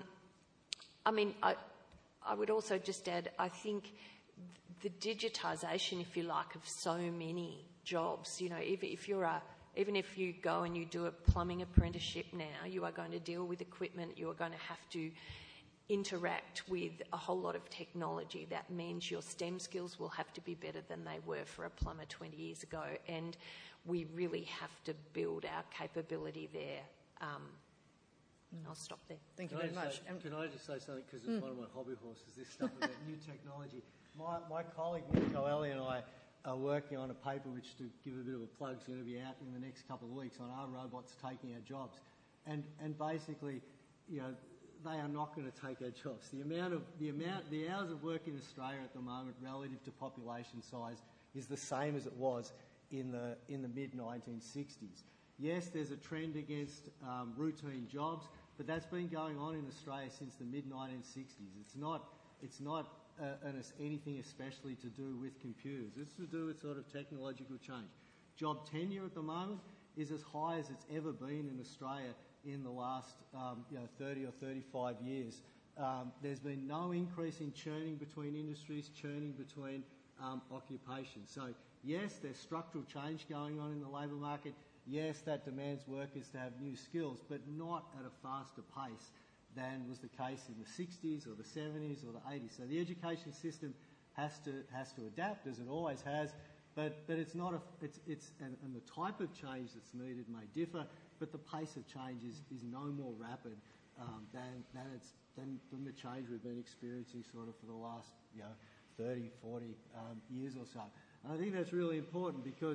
would also just add, I think the digitisation, if you like, of so many jobs, even if you go and you do a plumbing apprenticeship now, you are going to deal with equipment, you are going to have to interact with a whole lot of technology. That means your STEM skills will have to be better than they were for a plumber 20 years ago, and we really have to build our capability there. I'll stop there. Thank you very much. Can I just say something, because it's one of my hobby horses, this stuff about new technology. My colleague Nico Ellie and I are working on a paper which, to give a bit of a plug, is going to be out in the next couple of weeks on our robots taking our jobs. And basically, they are not going to take our jobs. The hours of work in Australia at the moment relative to population size is the same as it was in the mid-1960s. Yes, there's a trend against routine jobs, but that's been going on in Australia since the mid-1960s. It's not anything especially to do with computers. It's to do with sort of technological change. Job tenure at the moment is as high as it's ever been in Australia in the last 30 or 35 years. There's been no increase in churning between industries, churning between occupations. So yes, there's structural change going on in the labour market. Yes, that demands workers to have new skills, but not at a faster pace than was the case in the 60s or the 70s or the 80s. So the education system has to adapt, as it always has, but it's not and the type of change that's needed may differ, but the pace of change is no more rapid than the change we've been experiencing sort of for the last 30, 40 years or so. And I think that's really important, because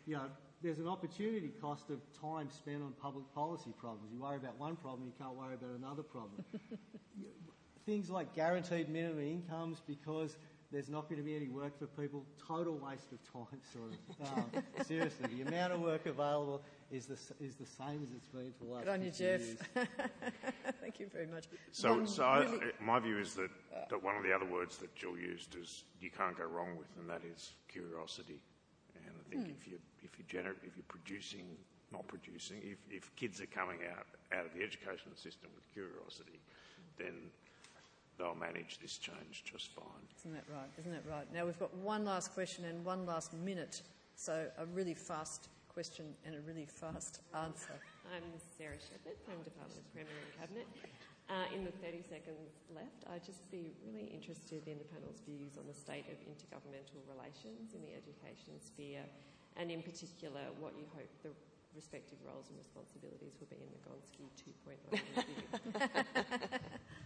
there's an opportunity cost of time spent on public policy problems. You worry about one problem, you can't worry about another problem. Things like guaranteed minimum incomes, because there's not going to be any work for people, total waste of time, sort of. Seriously, the amount of work available is the same as it's been for the last 50 years. Good on you, Jeff. Thank you very much. My view is that one of the other words that Jill used is you can't go wrong with, and that is curiosity. And I think if you're producing, if kids are coming out of the education system with curiosity, then they'll manage this change just fine. Isn't that right? Now we've got one last question and one last minute, so a really fast question and a really fast answer. I'm Sarah Shepherd from Department of Premier and Cabinet. In the 30 seconds left, I'd just be really interested in the panel's views on the state of intergovernmental relations in the education sphere, and in particular what you hope the respective roles and responsibilities will be in the Gonski 2.0 review.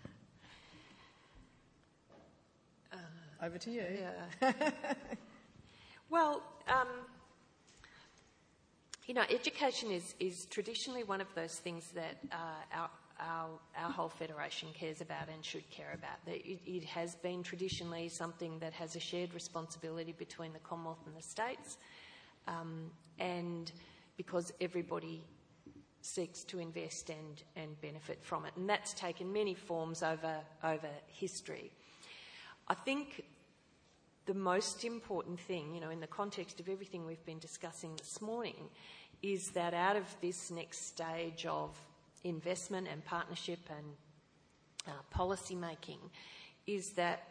Over to you. Yeah. Well, education is traditionally one of those things that our whole federation cares about and should care about. It has been traditionally something that has a shared responsibility between the Commonwealth and the states, and because everybody seeks to invest and benefit from it. And that's taken many forms over history. I think the most important thing, in the context of everything we've been discussing this morning, is that out of this next stage of investment and partnership and policy making, is that,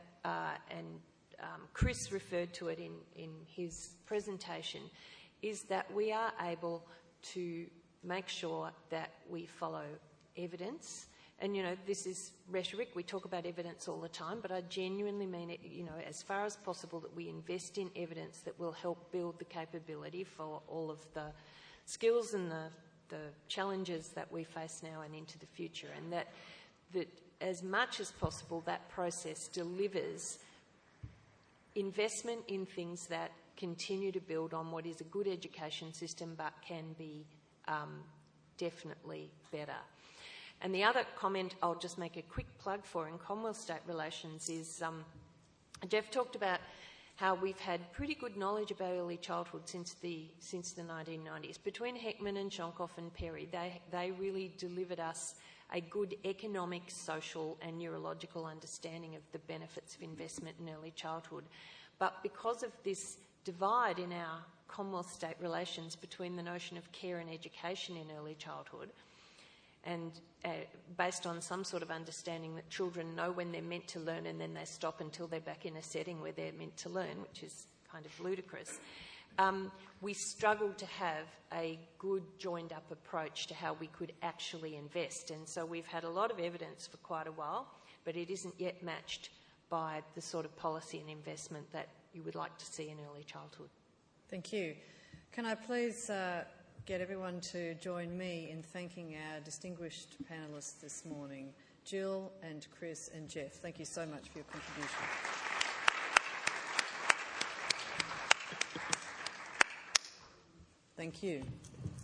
Chris referred to it in his presentation, is that we are able to make sure that we follow evidence. And, this is rhetoric. We talk about evidence all the time, but I genuinely mean it, as far as possible, that we invest in evidence that will help build the capability for all of the skills and the challenges that we face now and into the future. And that as much as possible, that process delivers investment in things that continue to build on what is a good education system but can be definitely better. And the other comment I'll just make a quick plug for in Commonwealth-State relations is Jeff talked about how we've had pretty good knowledge about early childhood since the 1990s. Between Heckman and Shonkoff and Perry, they really delivered us a good economic, social and neurological understanding of the benefits of investment in early childhood. But because of this divide in our Commonwealth-State relations between the notion of care and education in early childhood, and based on some sort of understanding that children know when they're meant to learn and then they stop until they're back in a setting where they're meant to learn, which is kind of ludicrous, we struggled to have a good joined-up approach to how we could actually invest. And so we've had a lot of evidence for quite a while, but it isn't yet matched by the sort of policy and investment that you would like to see in early childhood. Thank you. Can I please get everyone to join me in thanking our distinguished panellists this morning, Jill and Chris and Jeff. Thank you so much for your contribution. Thank you.